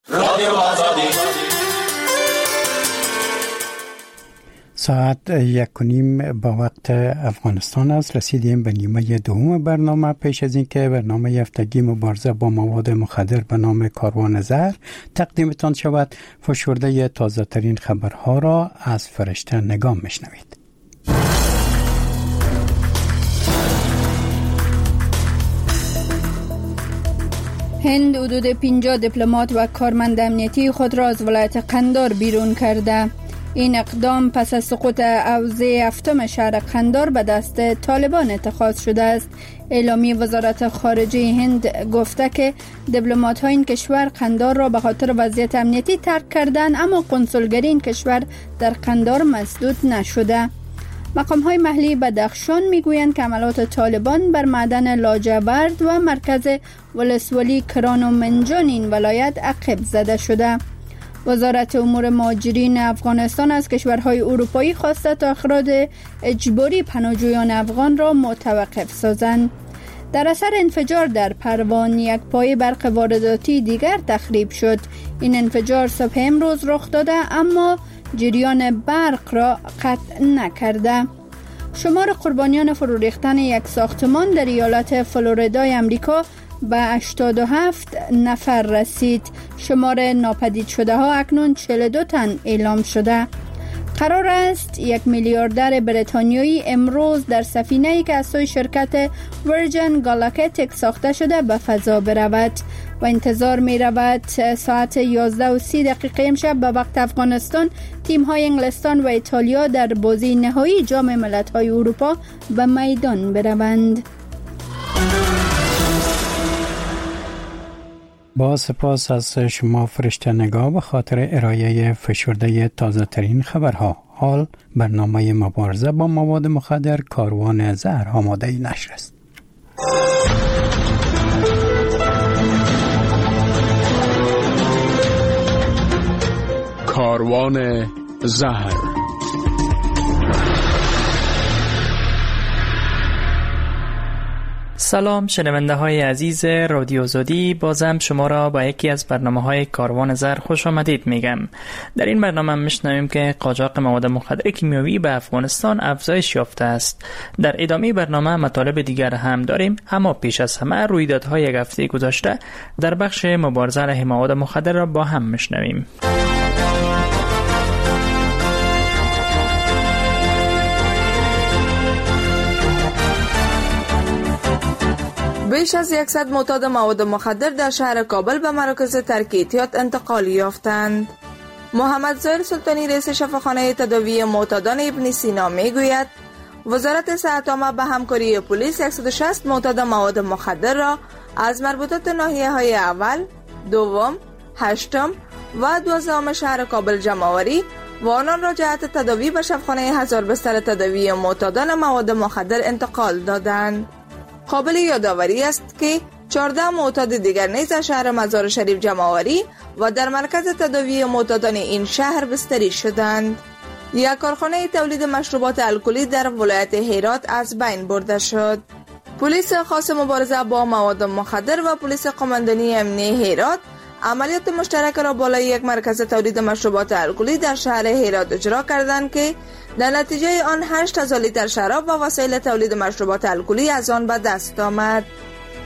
ساعت 1:30 با وقت افغانستان است. رسیدیم به نیمه دوم برنامه. پیش از اینکه برنامه هفتگی مبارزه با مواد مخدر به نام کاروان زهر تقدیمتان شود، فشرده تازه ترین خبرها را از فرشته نگام میشنوید. هند حدود 50 دیپلمات و کارمند امنیتی خود را از ولایت قندار بیرون کرده. این اقدام پس از سقوط حوزه هفتم شهر قندار به دست طالبان اتخاذ شده است. اعلامیه وزارت خارجه هند گفته که دیپلمات های این کشور قندار را به خاطر وضعیت امنیتی ترک کردند، اما کنسولگری این کشور در قندار مسدود نشده. مقام های محلی بدخشان میگویند که عملات طالبان بر معدن لاجورد و مرکز ولسوالی کران و منجان این ولایت عقب زده شده. وزارت امور مهاجرین افغانستان از کشورهای اروپایی خواسته تا اخراج اجباری پناهجویان افغان را متوقف سازند. در اثر انفجار در پروان یک پایه برق وارداتی دیگر تخریب شد. این انفجار صبح امروز رخ داده اما جریان برق را قطع نکرده. شمار قربانیان فرو ریختن یک ساختمان در ایالت فلوریدای امریکا به 87 نفر رسید. شمار ناپدید شده ها اکنون 42 تن اعلام شده. قرار است یک میلیاردر بریتانیایی امروز در سفینه‌ای که از سوی شرکت ورجن گالاکتیک ساخته شده به فضا برود و انتظار می رود ساعت 11:30 امشب به وقت افغانستان تیم‌های انگلستان و ایتالیا در بازی نهایی جام ملت‌های اروپا به میدان بروند. با سپاس از شما فرشته نگاه به خاطر ارائه فشرده تازه ترین خبرها. حال برنامه مبارزه با مواد مخدر کاروان زهر آماده نشر است. کاروان زهر. سلام شنونده های عزیز رادیو زودی، بازم شما را با یکی از برنامه های کاروان زهر خوش آمدید میگم. در این برنامه میشنویم که قاچاق مواد مخدر کیمیاوی به افغانستان افزایش یافته است. در ادامه برنامه مطالب دیگر هم داریم، اما پیش از همه رویدادهای یک هفته گذشته در بخش مبارزه علیه مواد مخدر را با هم میشنویم. بیش از 100 معتاد مواد مخدر در شهر کابل به مراکز ترک احتیاط انتقال یافتند. محمد زاهر سلطانی رئیس شفاخانه تداوی معتادان ابن سینا میگوید وزارت صحت عامه به همکاری پلیس 160 معتاد مواد مخدر را از مربوطات ناحیه‌های اول، دوم، هشتم و 12 شهر کابل جمع آوری و آنان را جهت تداوی به شفاخانه 1000 بستر تداوی معتادان مواد مخدر انتقال دادند. قابل یادآوری است که 14 معتاد دیگر نیز از شهر مزار شریف جمع آوری و در مرکز تداوی معتادان این شهر بستری شدند. یک کارخانه تولید مشروبات الکلی در ولایت هرات از بین برده شد. پلیس خاص مبارزه با مواد مخدر و پلیس قماندانی امنیتی هرات عملیات مشترک را بالای یک مرکز تولید مشروبات الکلی در شهر هرات اجرا کردند که در نتیجه آن 8000 لیتر شراب و وسایل تولید مشروبات الکلی از آن به دست آمد.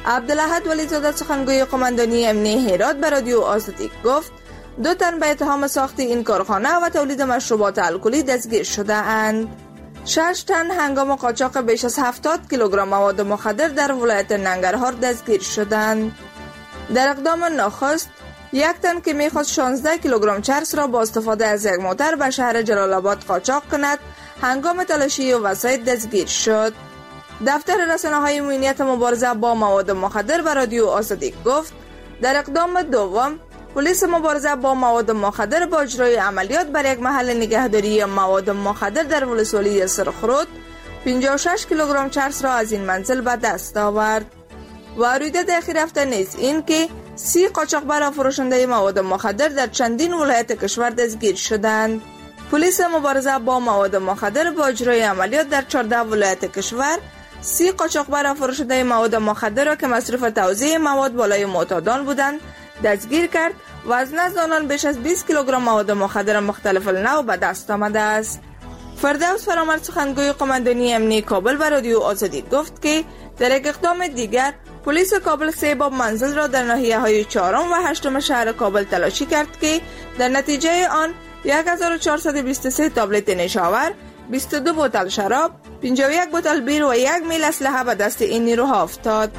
عبدالاحد ولیزاده سخنگوی قماندانی امنیه هرات به رادیو آزادی گفت 2 تن به اتهام ساخت این کارخانه و تولید مشروبات الکلی دستگیر شده اند. 6 تن هنگام قاچاق بیش از 70 کیلوگرم مواد مخدر در ولایت ننگرهار دستگیر شدند. در اقدام نخست 1 تن که میخواست 16 کیلوگرم چرس را با استفاده از یک موتر به شهر جلال آباد قاچاق کند هنگام تلاشی وسایط دستگیر شد. دفتر رسانه‌های امنیت مبارزه با مواد مخدر به رادیو آزادی گفت در اقدام دوم پلیس مبارزه با مواد مخدر با اجرای عملیات بر یک محل نگهداری مواد مخدر در ولسوالی سرخرود 56 کیلوگرم چرس را از این منزل به دست آورد. و رویداد اخیر هفته نیز این که 30 قاچاقبر فروشنده مواد مخدر در چندین ولایت کشور دستگیر شدند. پلیس مبارزه با مواد مخدر با اجرای عملیات در 14 ولایت کشور 30 قاچاقبر فروشنده مواد مخدر را که مصرف توزیع مواد بالای معتادان بودند دستگیر کرد و از نزد آنان بیش از 20 کیلوگرم مواد مخدر مختلف النوع به دست آمده است. فردوس فرامرد سخنگوی قماندانی امنیه کابل به رادیو آزادی گفت که در یک اقدام دیگر پلیس کابل 3 باب منزل را در ناحیه‌های 4 و 8 شهر کابل تلاشی کرد که در نتیجه آن 1423 تابلت نشاور، 22 بوتل شراب، 51 بوتل بیر و 1 میل اسلحه به دست این نیروها افتاد.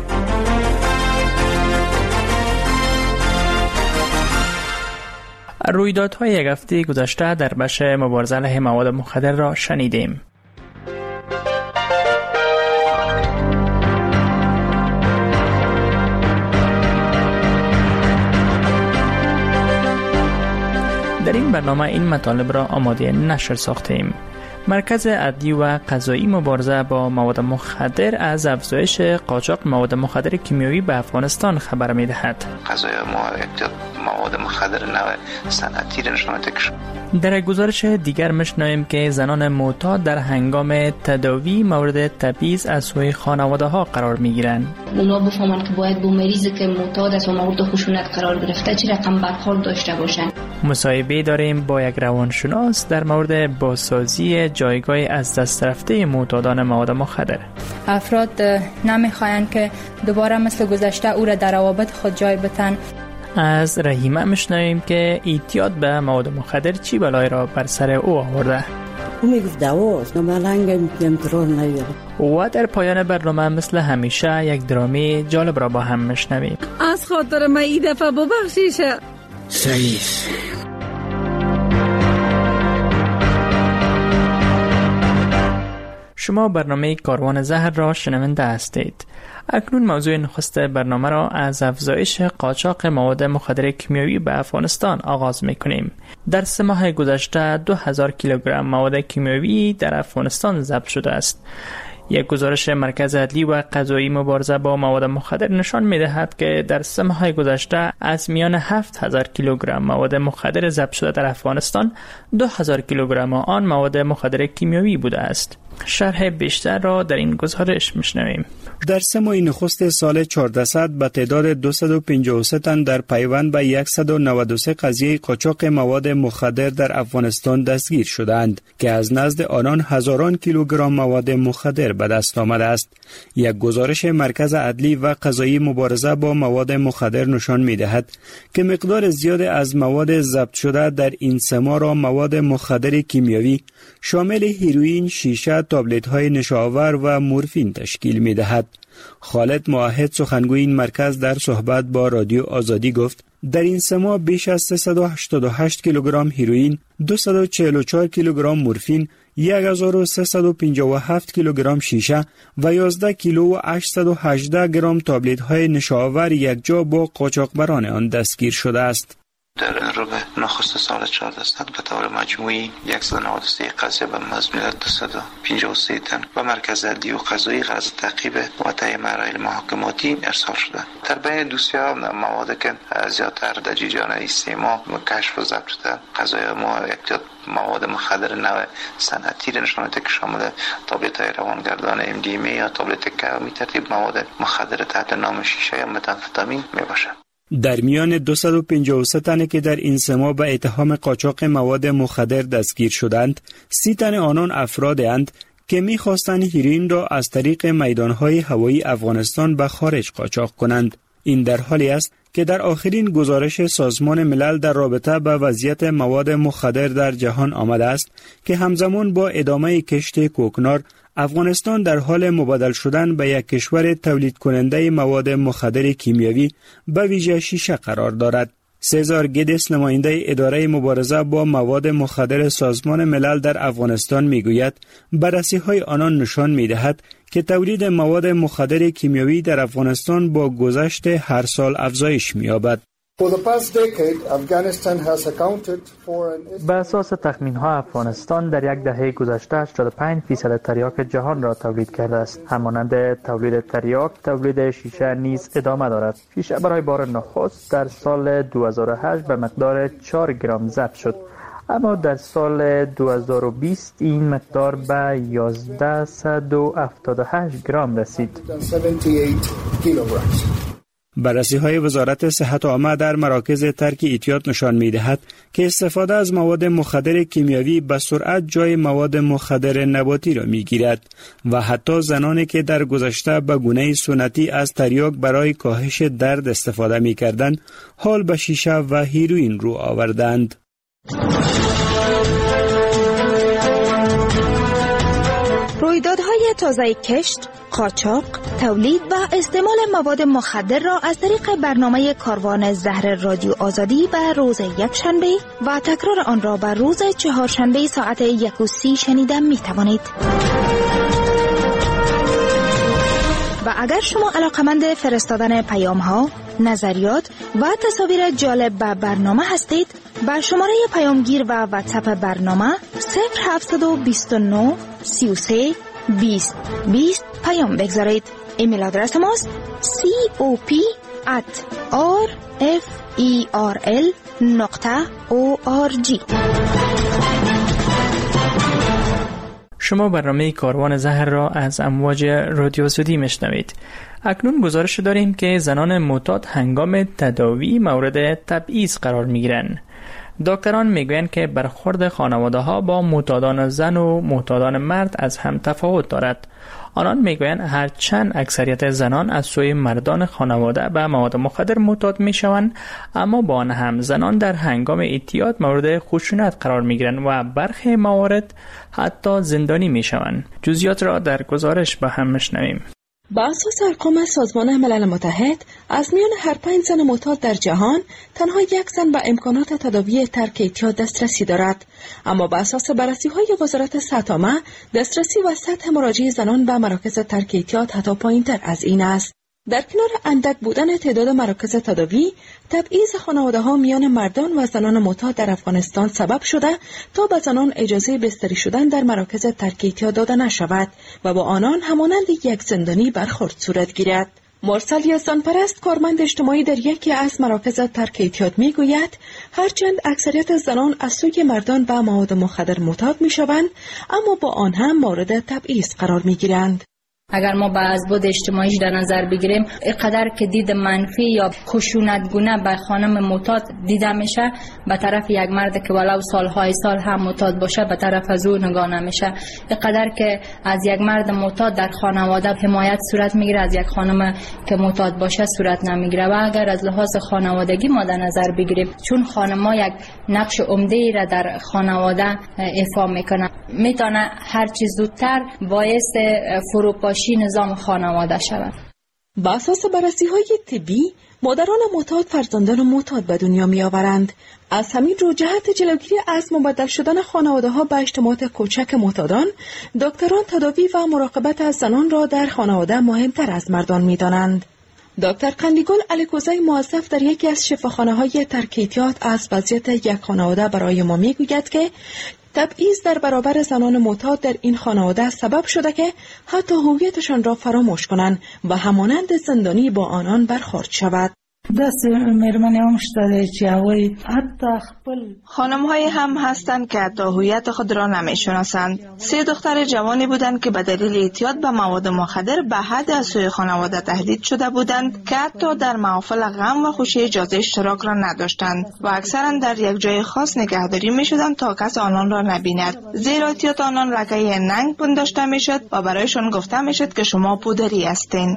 رویدادهای یک هفته گذشته در بخش مبارزه علیه مواد مخدر را شنیدیم. در این برنامه این مطالب را آماده نشر ساختیم. مرکز عدلی و قضایی مبارزه با مواد مخدر از افزایش قاچاق مواد مخدر کیمیایی به افغانستان خبر می‌دهد. قضایی مواد مخدر نوع صنعتی را نشان می‌دهد. در یک گزارش دیگر می‌شنویم که زنان معتاد در هنگام تداوی مورد تبعیض از سوی خانواده‌ها قرار می‌گیرند. اونا بفهمن که باید با مریضی که معتاد است و مورد خشونت قرار گرفته چه رقم برخورد داشته باشند. مصاحبه داریم با یک روانشناس در مورد بازسازی جایگاه از دست رفته معتادان مواد مخدر. افراد نمیخواهند که دوباره مثل گذشته او را در روابط خود جای بدن. از رحیمه میشنویم که اعتیاد به مواد مخدر چی بلای را بر سر او آورده. او میگفت دواست نمالنگ امترار نیاره. و در پایان برنامه مثل همیشه یک درامی جالب را با هم میشنویم. از خاطر من این دفعه ببخشیشه. صحیح. شما برنامه کاروان زهر را شنونده هستید. اکنون موضوع نخست برنامه را از افزایش قاچاق مواد مخدر کیمیایی به افغانستان آغاز می‌کنیم. در 3 ماه گذشته 2000 کیلوگرم مواد کیمیایی در افغانستان ضبط شده است. یک گزارش مرکز عدلی و قضایی مبارزه با مواد مخدر نشان می‌دهد که در 3 ماه گذشته از میان 7000 کیلوگرم مواد مخدر ضبط شده در افغانستان 2000 کیلوگرم آن مواد مخدر کیمیایی بوده است. شرح بیشتر را در این گزارش میشنویم. در 3 ماه نخست سال 1400 به تعداد 253 تن در پیوند به 193 قضیه قاچاق مواد مخدر در افغانستان دستگیر شدند که از نزد آنان هزاران کیلوگرم مواد مخدر به دست آمده است. یک گزارش مرکز عدلی و قضایی مبارزه با مواد مخدر نشان می‌دهد که مقدار زیاد از مواد ضبط شده در این 3 ماه را مواد مخدر کیمیایی شامل هیروئین، شیشه، تابلت‌های نشاور و مورفین تشکیل می‌دهد. خالد موحد سخنگوی این مرکز در صحبت با رادیو آزادی گفت در این 3 ماه بیش از 388 کیلوگرم هیروئین، 244 کیلوگرم مورفین، 1357 کیلوگرم شیشه و 11 کیلو و 818 گرم تابلت‌های نشاور یکجا با قاچاقبران آن دستگیر شده است. در ربع نخست سال 1400 به طور مجموعی 193 قضیه به مضمون 253 تن و مرکز عدلی و قضایی غرض تعقیب و طی مراحل محاکماتی ارسال شده. در بین دوسی‌ها مواد که زیادتر در جریان 3 ماه کشف و ضبط شده قضایای مواد مخدر نوع صنعتی را نشان می‌دهد که شامل تابلت‌های روانگردان MDMA یا تابلت که می‌ترتیب مواد مخدر تحت نام شیشه یا متامفتامین میباشد. در میان 253 تن که در این 3 ماه به اتهام قاچاق مواد مخدر دستگیر شدند، 30 تن آنان افرادند که می‌خواستند هیروئین را از طریق میدانهای هوایی افغانستان به خارج قاچاق کنند. این در حالی است که در آخرین گزارش سازمان ملل در رابطه با وضعیت مواد مخدر در جهان آمده است که همزمان با ادامه کشت کوکنار، افغانستان در حال مبادل شدن به یک کشور تولید کننده مواد مخدر کیمیایی به ویژه شیشه قرار دارد. سزار گیدس، نماینده اداره مبارزه با مواد مخدر سازمان ملل در افغانستان میگوید بررسی‌های آنان نشان می‌دهد که تولید مواد مخدر کیمیایی در افغانستان با گذشت هر سال افزایش می‌یابد. به اساس تخمین‌ها افغانستان در یک دهه گذشته 85% تریاک جهان را تولید کرده است. همانند تولید تریاک، تولید شیشه نیز ادامه دارد. شیشه برای بار نخست در سال 2008 به مقدار 4 گرم ضبط شد، اما در سال 2020 این مقدار به 1178 گرم رسید. بررسی‌های وزارت صحت عامه در مراکز ترک اعتیاد نشان می‌دهد که استفاده از مواد مخدر کیمیایی به سرعت جای مواد مخدر نباتی را می‌گیرد و حتی زنانی که در گذشته به گونه سنتی از تریاک برای کاهش درد استفاده می‌کردند، حال به شیشه و هیروئین رو آوردند. رویدادهای تازه کشت، قاچاق، تولید و استعمال مواد مخدر را از طریق برنامه کاروان زهر رادیو آزادی به روز یکشنبه و تکرار آن را به روز چهارشنبه ساعت 1:30 شنیده می توانید. و اگر شما علاقمند فرستادن پیام ها، نظریات و تصاویر جالب به برنامه هستید، با شماره پیامگیر و واتساپ برنامه 0729 33 20 20 پیام بگذارید. ایمیل آدرس ماست cop@rferl.org. شما برنامه کاروان زهر را از امواج رادیو آزادی میشنوید. اکنون گزارش داریم که زنان معتاد هنگام تداوی مورد تبعیض قرار میگیرند. دکتران میگویند که برخورد خانواده‌ها با معتادان زن و معتادان مرد از هم تفاوت دارد. آنان میگویند هرچند اکثریت زنان از سوی مردان خانواده به مواد مخدر معتاد میشوند، اما با آن هم زنان در هنگام اعتیاد مورد خشونت قرار میگیرند و برخی موارد حتی زندانی میشوند. جزئیات را در گزارش با هم میشنویم. با اساس ارقام سازمان ملل متحد، از میان هر 5 زن معتاد در جهان تنها 1 زن به امکانات تداوی ترک اعتیاد دسترسی دارد. اما با اساس بررسی‌های وزارت صحت عامه، دسترسی و سطح مراجعه زنان به مراکز ترک اعتیاد حتی پایین‌تر از این است. در کنار اندک بودن تعداد مراکز تداوی، تبعیض خانواده‌ها میان مردان و زنان معتاد در افغانستان سبب شده تا به زنان اجازه بستری شدن در مراکز ترک اعتیاد داده نشود و با آنان همانند یک زندانی برخورد صورت گیرد. مرسل یزدانپرست، کارمند اجتماعی در یکی از مراکز ترک اعتیاد میگوید هرچند اکثریت زنان از سوی مردان به مواد مخدر معتاد میشوند، اما با آن هم مورد تبعیض قرار میگیرند. اگر ما با ازبود اجتماعیش در نظر بگیریم، اینقدر که دید منفی یا خشونتگونه به خانم معتاد دیده میشه، به طرف یک مرد که ولو سالهای سال هم معتاد باشه به طرف از او نگاه نمیشه. اینقدر که از یک مرد معتاد در خانواده حمایت صورت میگیره، از یک خانم که معتاد باشه صورت نمیگیره. و اگر از لحاظ خانوادگی ما در نظر بگیریم، چون خانم‌ها یک نقش عمده‌ای را در خانواده ایفا میکنه، میتونه هر چیز زودتر باعث فروپاشی نظام خانواده شود. با اساس بررسی‌های طبی، مادران معتاد فرزندان معتاد به دنیا می‌آورند. از همین رو جهت جلوگیری از مبدل شدن خانواده‌ها به اجتماعات کوچک معتادان، دکتران تداوی و مراقبت از زنان را در خانواده مهمتر از مردان می‌دانند. دکتر قندیگل علیکوزی، موظف در یکی از شفاخانه‌های ترک اعتیاد، از وضعیت یک خانواده برای ما می‌گوید که تبعیض در برابر زنان معتاد در این خانواده سبب شده که حتی هویتشان را فراموش کنند و همانند زندانی با آنان برخورد شود. خانم‌های هم هستند که حتی هویت خود را نمی‌شناسند. 3 دختر جوانی بودند که به دلیل اعتیاد به مواد مخدر به حد از سوی خانواده تهدید شده بودند که حتی در محافل غم و خوشی اجازه اشتراک را نداشتند و اکثرا در یک جای خاص نگهداری می‌شدند تا کس آنان را نبیند. زیرا اعتیاد آنان لکه ننگ پنداشته می‌شد و برایشان گفته می‌شد که شما پودری هستین.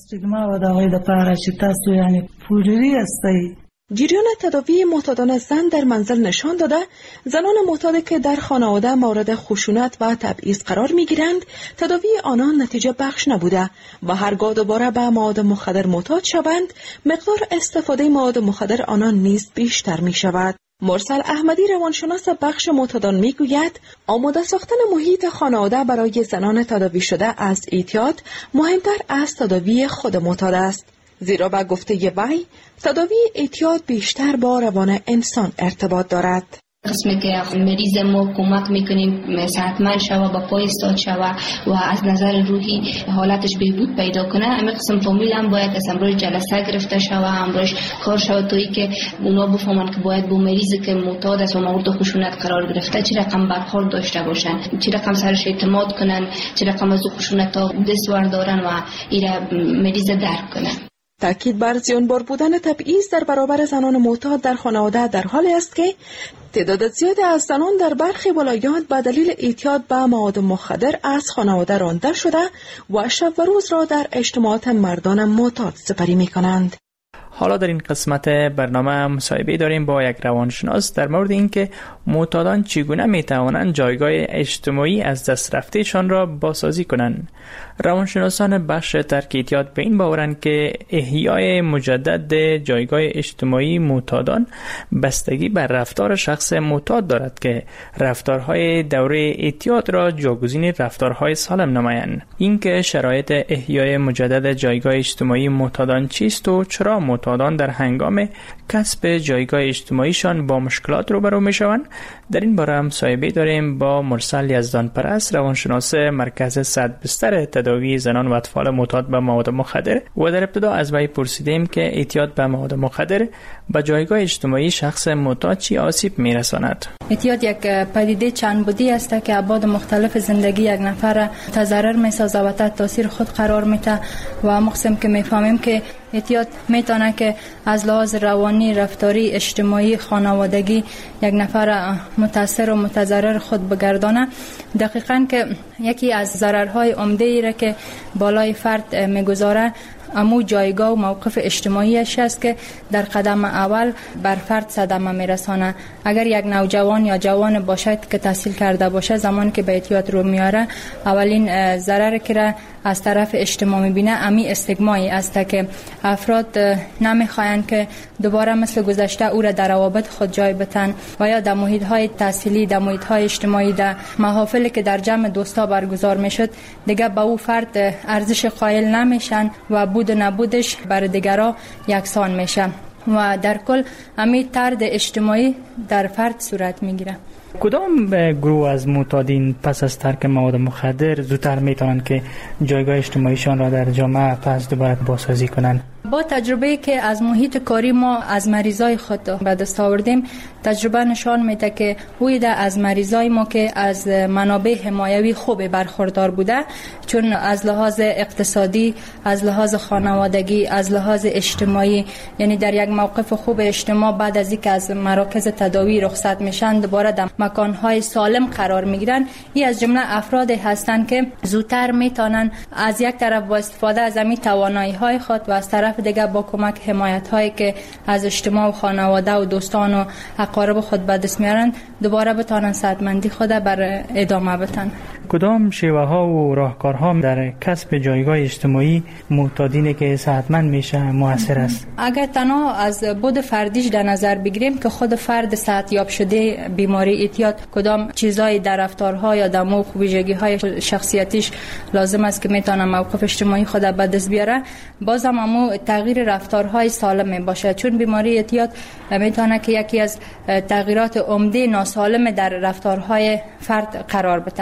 جریان تداوی معتادان زن در منزل نشان داده زنان معتادی که در خانواده مورد خشونت و تبعیض قرار می‌گیرند تداوی آنان نتیجه بخش نبوده و هرگاه دوباره به مواد مخدر معتاد شوند مقدار استفاده مواد مخدر آنان نیز بیشتر می‌شود. مرسل احمدی روانشناس بخش معتادان میگوید آماده ساختن محیط خانواده برای زنان تداوی شده از اعتیاد مهمتر از تداوی خود معتاد است، زیرا به گفته وی تداوی اعتیاد بیشتر با روان انسان ارتباط دارد. قسمی که مریض ما کمک میکنیم صحتمند شوه با پای استاد شوه و از نظر روحی حالتش بهبود پیدا کنه. اما قسم فامیل هم باید از امروز جلسه گرفته شوه، امروز کار شوه تویی که اونا بفهمن که باید با مریضی که معتاد است و مورد خشونت قرار گرفته چه رقم برخورد داشته باشن، چه رقم سرش اعتماد کنن، چه رقم از خشونت ها دست بردارن و ایره مریض درک کنن. تأکید بر زیانبار بودن تبعیض در برابر زنان معتاد در خانواده در حالی است که تعداد زیادی از زنان در برخی ولایات به دلیل اعتیاد به مواد مخدر از خانواده رانده شده و شب و روز را در اجتماعات مردان معتاد سپری می کنند. حالا در این قسمت برنامه مصاحبه داریم با یک روانشناس در مورد اینکه معتادان چگونه میتوانند جایگاه اجتماعی از دست رفتهشان را بازسازی کنند. روانشناسان بخش ترک اعتیاد به این باورند که احیای مجدد جایگاه اجتماعی معتادان بستگی بر رفتار شخص معتاد دارد که رفتارهای دوره اعتیاد را جایگزین رفتارهای سالم نمایند. اینکه شرایط احیای مجدد جایگاه اجتماعی معتادان چیست و چرا معتادان در هنگام کسب جایگاه اجتماعیشان با مشکلات روبرو میشوند، در این باره مصاحبه داریم با مرسل یزدانپرست، روانشناس مرکز صد بستر تداوی زنان و اطفال معتاد به مواد مخدر، و در ابتدا از وی پرسیدیم که اعتیاد به مواد مخدر به جایگاه اجتماعی شخص معتاد چی آسیب میرساند. اعتیاد یک پدیده چند بعدی است که ابعاد مختلف زندگی یک نفر تضرر میسازه و تحت تاثیر خود قرار میده و مقسم که میفهمیم که اعتیاد میتونه که از لحاظ روانی، رفتاری، اجتماعی، خانوادگی یک نفر متاثر و متضرر خود بگردانه. دقیقاً که یکی از ضررهای عمده ای را که بالای فرد میگذاره امو جایگاه و موقف اجتماعیش است که در قدم اول بر فرد صدمه میرسانه. اگر یک نوجوان یا جوان باشد که تحصیل کرده باشه، زمانی که به اعتیاد رو میاره اولین ضرر که را از طرف اجتماع میبینه امی استیگمایی است که افراد نمیخواین که دوباره مثل گذشته او را در روابط خود جای بتن و یا در محیط های تحصیلی، در محیط های اجتماعی، در محافلی که در جمع دوستا برگزار میشد دیگه به او فرد ارزش قائل نمیشن و بود و نبودش بر دیگران یکسان میشه و در کل امی طرد اجتماعی در فرد صورت میگیره. کدام گروه از معتادین پس از ترک مواد مخدر زودتر میتونن که جایگاه اجتماعیشان را در جامعه پس دوباره بازسازی کنند؟ با تجربه که از محیط کاری ما از مریضای خود به دست آوردیم، تجربه نشان میده که هویدا از مریضای ما که از منابع حمایوی خوب برخوردار بوده، چون از لحاظ اقتصادی، از لحاظ خانوادگی، از لحاظ اجتماعی، یعنی در یک موقف خوب اجتماع بعد از اینکه از مراکز تداوی رخصت میشن دوباره در مکانهای سالم قرار میگیرن. این از جمله افرادی هستند که زودتر میتونن از یک طرف با استفاده از همین توانایی‌های خود و از طرف دیگه با کمک حمایت‌هایی که از اجتماع و خانواده و دوستان و اقارب خود به دست میارن دوباره بتونن صحتمندی خود بر ادامه بدن. کدام شیوه ها و راهکارها در کسب جایگاه اجتماعی معتادین که صحتمند میشه موثر است؟ اگر تنها از بود فردیش در نظر بگیریم که خود فرد صحتیاب شده بیماری اعتیاد کدام چیزایی در رفتارها یا در موقع ویژگی‌های شخصیتیش لازم است که میتونه موقف اجتماعی خود به دست بیاره، بازم همون تغییر رفتارهای سالم باشه، چون بیماری اعتیاد میتونه که یکی از تغییرات عمده ناسالم در رفتارهای فرد قرار بده.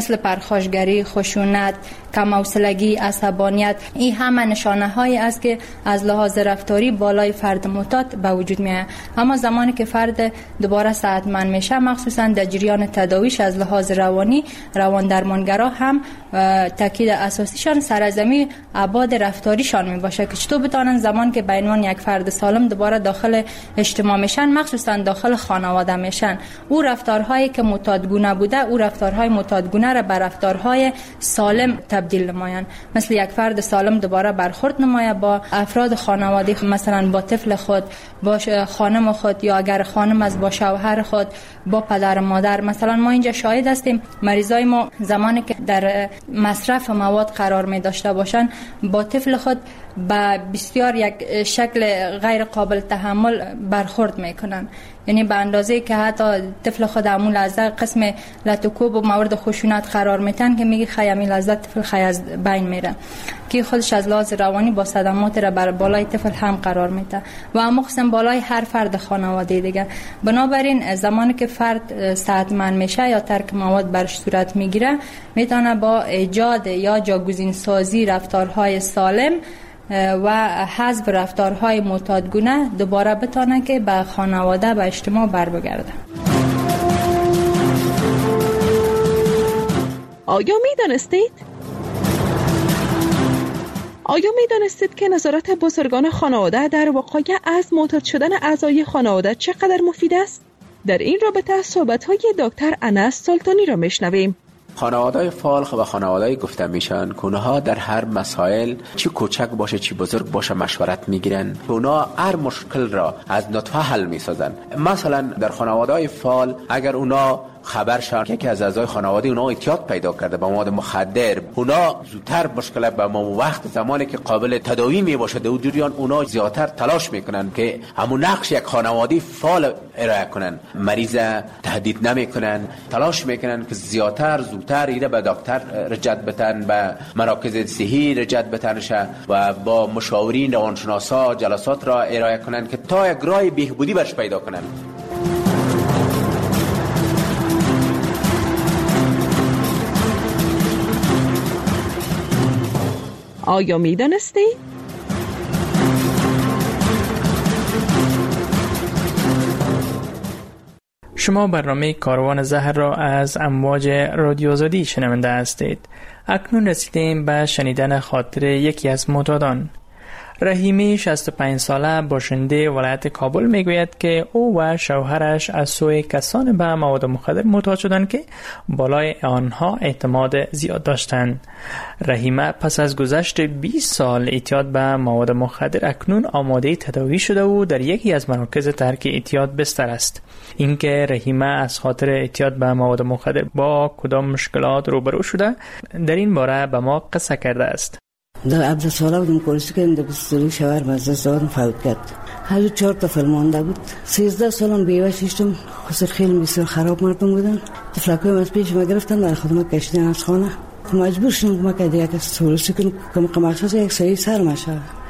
مثل پرخاشگری، خشونت، کم حوصلگی، عصبانیت. این همه نشانه هایی است که از لحاظ رفتاری بالای فرد معتاد به وجود میاد. اما زمانی که فرد دوباره صحتمند میشه، مخصوصا در جریان تداویش از لحاظ روانی، روان درمانگرا هم تاکید اساسیشان سرزمی ابعاد رفتاریشان میباشه که چطور بتونن زمان که به عنوان یک فرد سالم دوباره داخل اجتماع میشن، مخصوصا داخل خانواده میشن، او رفتارهایی که معتادگونه بوده، او رفتارهای معتادگونه را به رفتارهای سالم تبدیل نمایند. مثل یک فرد سالم دوباره برخورد نماید با افراد خانواده، مثلا با طفل خود، با خانم خود، یا اگر خانم از با شوهر خود، با پدر مادر. مثلا ما اینجا شاهد هستیم مریضای ما زمانی که در مصرف مواد قرار می داشته باشند، با طفل خود به بسیار یک شکل غیر قابل تحمل برخورد میکنن. یعنی به اندازه که حتی طفل خود همون لحظه قسم لطوکوب و مورد خشونت قرار میتن که میگه خیمی لحظه طفل خی از بین میره، که خودش از لحاظ روانی با صدمات را بر بالای طفل هم قرار میده و مخصوصا بالای هر فرد خانواده دیگه. بنابراین زمانی که فرد صحتمند میشه یا ترک مواد برش صورت میگیره، میتونه با ایجاد یا جاگزین سازی رفتارهای سالم و حذف رفتارهای معتادگونه دوباره بتونه که به خانواده و اجتماع بر بگرده. آیا میدانستید که نظارت بزرگان خانواده در وقایع از معتاد شدن اعضای خانواده چقدر مفید است؟ در این رابطه صحبت‌های دکتر انس سلطانی را میشنویم. خانواده‌های فعال و خانواده‌ای گفته میشن که اونها در هر مسائل چی کوچک باشه چی بزرگ باشه مشورت میگیرن، اونها هر مشکل را از نطفه حل میسازن. مثلا در خانواده‌های فعال اگر اونها خبر شد که یکی از اعضای خانواده اونها اعتیاد پیدا کرده به مواد مخدر، اونها زودتر مشکل به ما وقت زمانی که قابل تداوی می باشه در جریان اونها زیادتر تلاش میکنن که همون نقش یک خانواده فعال ارائه کنن، مریض تهدید نمیکنن، تلاش میکنن که زودتر ایره به دکتر رجعت بتن، به مراکز صحی رجعت بتنشه و با مشاورین روانشناسا جلسات را ارائه کنن که تا یک راه بهبودی برش پیدا کنن. آیا می‌دانستی؟ شما برنامه کاروان زهر را از امواج رادیو آزادی شنونده هستید. اکنون رسیدیم به شنیدن خاطره یکی از معتادان. رحیمی 65 ساله باشنده ولایت کابل میگوید که او و شوهرش از سوی کسان به مواد مخدر معتاد شدند که بالای آنها اعتماد زیاد داشتند. رحیمه پس از گذشت 20 سال اعتیاد به مواد مخدر اکنون آماده تداوی شده و در یکی از مراکز ترک اعتیاد بستر است. اینکه رحیمه از خاطر اعتیاد به مواد مخدر با کدام مشکلات روبرو شده در این باره به ما قصه کرده است. در 17 ساله بودم کورسی که در بستری شوهر از دست دادم فوت کرد. هر 4 تا فرمانده بود. 13 سالم بیوه شیشتم. خسر خیلی بسیار خراب مردم بودن. طفلکویم از پیش ما گرفتن در خودم کشیدن از خانه. مجبور شدم که ما که دیگه کسی سورسی کنم که مقامشاس یک سری سر مشه.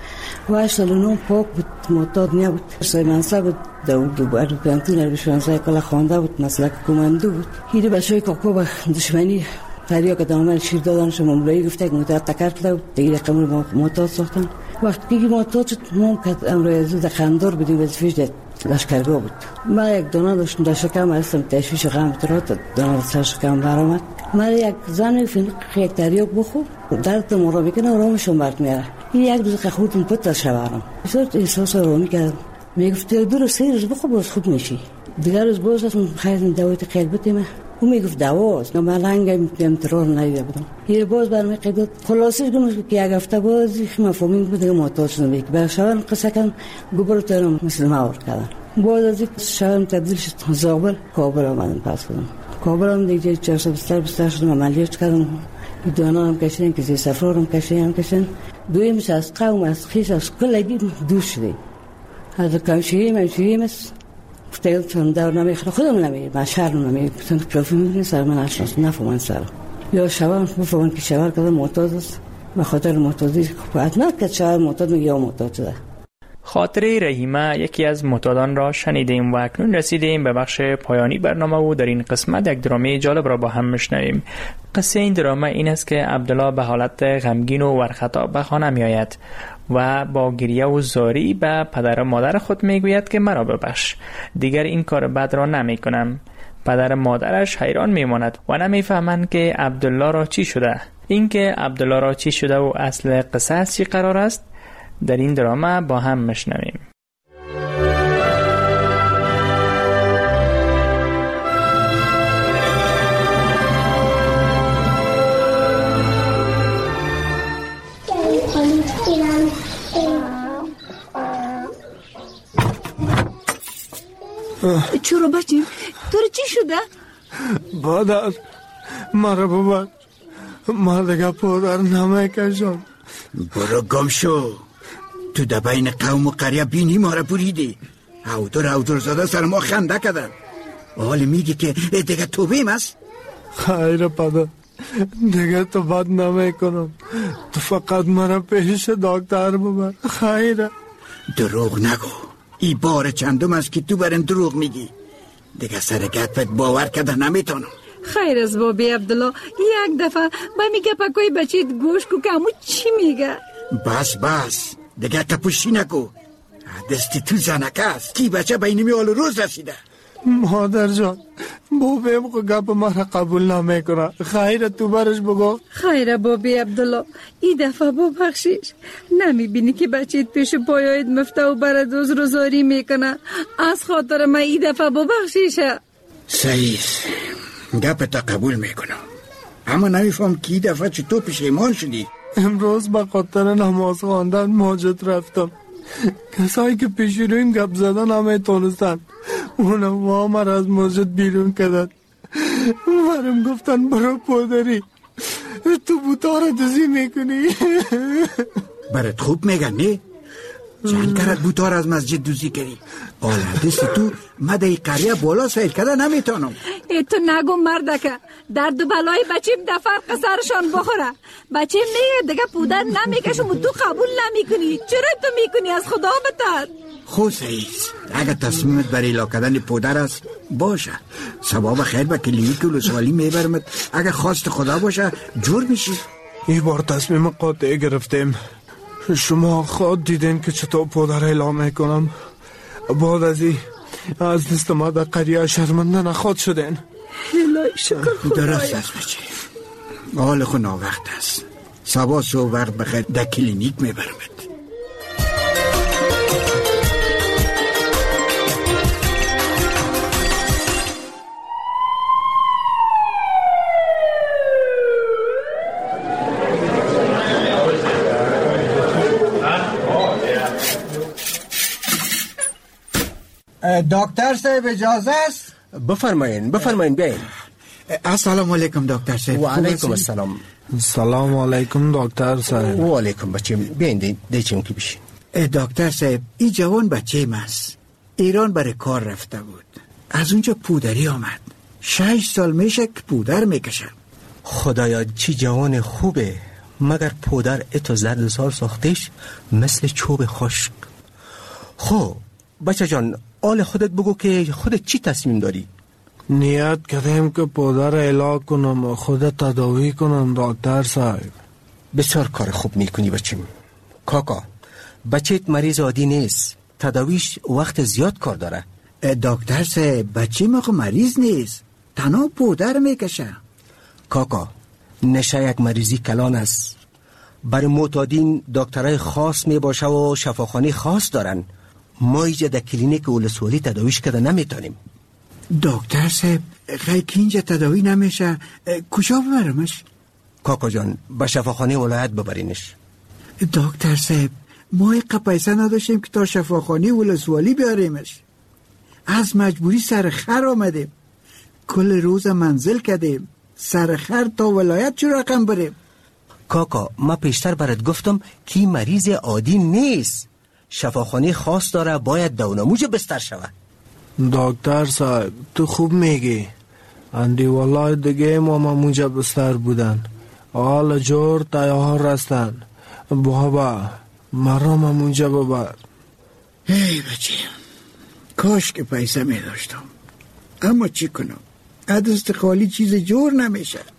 و 8 سال نو پاک بود، معتاد نبود. سای منصب بود، داود دوباره پنتون اربشوانزای کلا خانده بود، مسلک کماندو بود. هیده بچه های کاکو با دشمنی فریا که دامن شیر دادنش مملایی گفته که معتاد تکرد لود دیگه رقم رو معتاد ساختن. وقتی که معتاد شد ما که امروی زود خندار بدیم وظیفش در لشکرگاه بود. ما یک دانه داشتم در شکم هستم تشویش غم ترات دانه سر شکم برآمد. ما یک زن فنق یک تریاک بخو درد مرا میکنه آرامشون برد میاره. این یک روز خوردم پت از شوهرم بسیار احساس آرامی کردم. میگفت برو 3 روز بخو باز خوب میشی. دیگر روز باز اصلا خیلی دوایت خیلی بتیم. او میگفت دواست. من لنگم امترار ندیده بودم. یه باز برمی قیداد خلاصش گفتم که یک هفته باز مفهومی بود که معتاد شدم. یک بر شوهرم قصه کردم گوبر ترم مثل ماور کردن. باز از یک شوهرم تبدیل شد زابل کابل آمدم پس کردم. کابل هم دیگه 400 شدم عملیات کردم. دانا هم کشیدن که زی سفرار هم کشیدن. دویمش از قوم از خیش از کلگی دور شده. از کمشیریم است. گفتم چون دور نمیخوره خودم نمیره من شهر نمیره گفتم پروفی میبینه سر من اشناس نفهمن سر یا شوهر بفهمن که شوهر کده معتاد است به خاطر معتادی حتما که شوهر معتاد یا معتاد شده. خاطره رحیمه یکی از معتادان را شنیدیم و اکنون رسیدیم به بخش پایانی برنامه و در این قسمت یک درامه جالب را با هم میشنویم. قصه این دراما این است که عبدالله به حالت غمگین و ورخطا به خانه می آید و با گریه و زاری به پدر و مادر خود می گوید که مرا ببخش، دیگر این کار بد را نمی کنم. پدر و مادرش حیران می ماند و نمی فهمند که عبدالله را چی شده. این که عبدالله را چی شده و اصل قصه از چی قرار است در این دراما با هم میشنویم. چرا بچیم؟ تو چی شده؟ بادر مرا ببر، ما دیگه پدر نمیکشم. برو گم شو، تو در بین قوم و قریه بینی ما را بریدی. هودر زاده سر ما خنده کردن، حالی میگی که دیگه توبیم است؟ خیر پدر، دیگه تو بد نمیکنم، تو فقط مرا پیش دکتر ببر. خیره. دروغ نگو، ای بار چندم است که تو برم دروغ میگی. دیگه سرگت باور کرده نمیتونم. خیر از بابی عبدالله، یک دفعه با میگه پاکوی بچیت گوش کو که همو چی میگه. بس دیگه تپوشی نکو، دستی تو زنکه است کی بچه بینمی حال روز رسیده. مادر جان، بابیم خو گپ مرا قبول نمیکنه، خیر تو برش بگو. خیر بابی عبدالله، ای دفعه ببخشیش. نمیبینی که بچیت پیش پایایت مفته و برد عذر زاری میکنه؟ از خاطر من ای دفعه ببخشیشه. صحیح، گپ تا قبول میکنم، اما نمیفهم که ای دفعه چطور پشیمان شدی؟ امروز به خاطر نماز خواندن مسجد رفتم، کسایی که پیش رویم گپ زدن نمیتونستن، اونم وامر از مسجد بیرون کردن. برم گفتن برو پدری، تو بوتا را دوزی میکنی. برات خوب میگن نه؟ چند کرد بوتا را از مسجد دوزی کردی؟ حالا دست تو مده قریه بالا سیر کرده نمیتونم. ای تو نگو مردکه، درد و بلای بچیم دفر قصرشان بخوره. بچیم میگه دیگه پودر نمیکشم و تو قبول نمیکنی. چرا تو میکنی؟ از خدا بتر. خود صحیح، اگه تصمیمت برای لا کردن پودر است باشه، ثواب خیر به کلینیک ولسوالی میبرمت. اگه خواست خدا باشه جور میشی. این بار تصمیم قاطع گرفتیم. شما خود دیدین که چطور پودر اعلام میکنم. بعد از این از دست ما در قریه شرمنده نخواد شدین. الهی شکر خدایا. درست است بچه، حال خود ناوقت است. صبح صبح وقت بخیر در کلینیک میبرمت. دکتر صاحب اجازه است؟ بفرمایین بیاین. السلام علیکم دکتر صاحب. و علیکم السلام. سلام علیکم دکتر صاحب. و علیکم بچه، بیاین دیچیم که بشین. دکتر صاحب، این جوان بچه است، ایران برای کار رفته بود، از اونجا پودری آمد. 6 سال میشه که پودر میکشه. خدایا چی جوان خوبه، مگر پودر اتو زرد سال ساختش مثل چوب خشک. خب بچه جان، حال خودت بگو که خودت چی تصمیم داری؟ نیت کردم که پودر علاج کنم و خودت تداوی کنم دکتر صاحب. بسیار کار خوب میکنی بچیم. کاکا، بچهت مریض عادی نیست، تداویش وقت زیاد کار داره. دکتر صاحب، بچه ما مریض نیست، تنها پودر میکشه. کاکا، نشه یک مریضی کلان است. برای معتادین دکترای خاص میباشه و شفاخانه خاص دارن. ما اینجا در کلینیک ولسوالی تداویش کرده نمیتونیم. دکتر صاحب، خیلی اینجا تداوی نمیشه، کجا ببرمش؟ کاکا جان، به شفاخانه ولایت ببرینش. دکتر صاحب، ما ایقا پیسه نداشتیم که تا شفاخانه ولسوالی بیاریمش. از مجبوری سرخر آمدیم، کل روز منزل کردیم، سرخر تا ولایت چه رقم بریم؟ کاکا، ما پیشتر برات گفتم که مریض عادی نیست، شفاخانه خاص داره، باید دونموج بستر شود. دکتر صاحب تو خوب میگی، اندی والله دیگه ما مونجا بستر بودن، حال جور تیار هستن. بابا مرا مونجا ببر. ای بچه، کاش که پیسه می داشتم، اما چی کنم، دست خالی چیز جور نمیشه.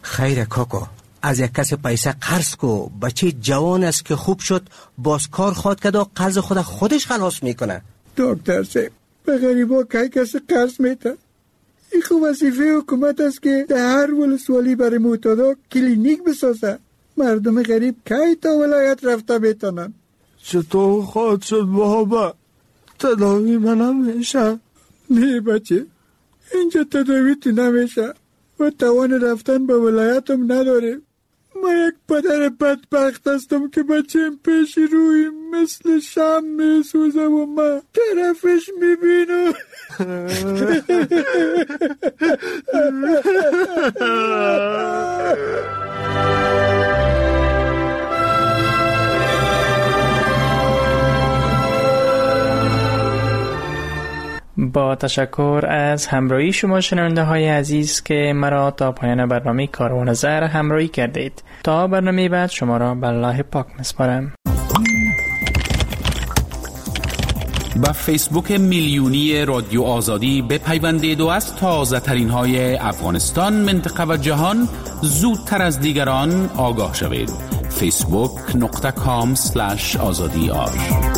خیر کاکا، از یک کس پیسه قرض کو. بچه جوان است که خوب شد باز کار خواد کرد و قرض خودش خلاص میکنه. دکتر صاحب، به غریبا کی کسی قرض میده؟ این خوب وظیفه حکومت است که در هر ولسوالی برای معتادا کلینیک بسازه. مردم غریب کی تا ولایت رفته بیتونن؟ چطور خواهد شد بابا؟ تداوی من نمیشه. نه بچه، اینجا تداوی تو نمیشه و توان رفتن به ولایتم نداره. من یک پدر بدبخت هستم که بچه‌م پیش روی مثل شم میسوزه و من طرفش میبینم. با تشکر از همراهی شما شنونده های عزیز که مرا تا پایان برنامه کاروان زهر همراهی کردید. تا برنامه بعد شما را به الله پاک میسپارم. با فیسبوک میلیونی رادیو آزادی بپیوندید و از تازه ترین های افغانستان، منطقه و جهان زودتر از دیگران آگاه شوید. facebook.com/azadi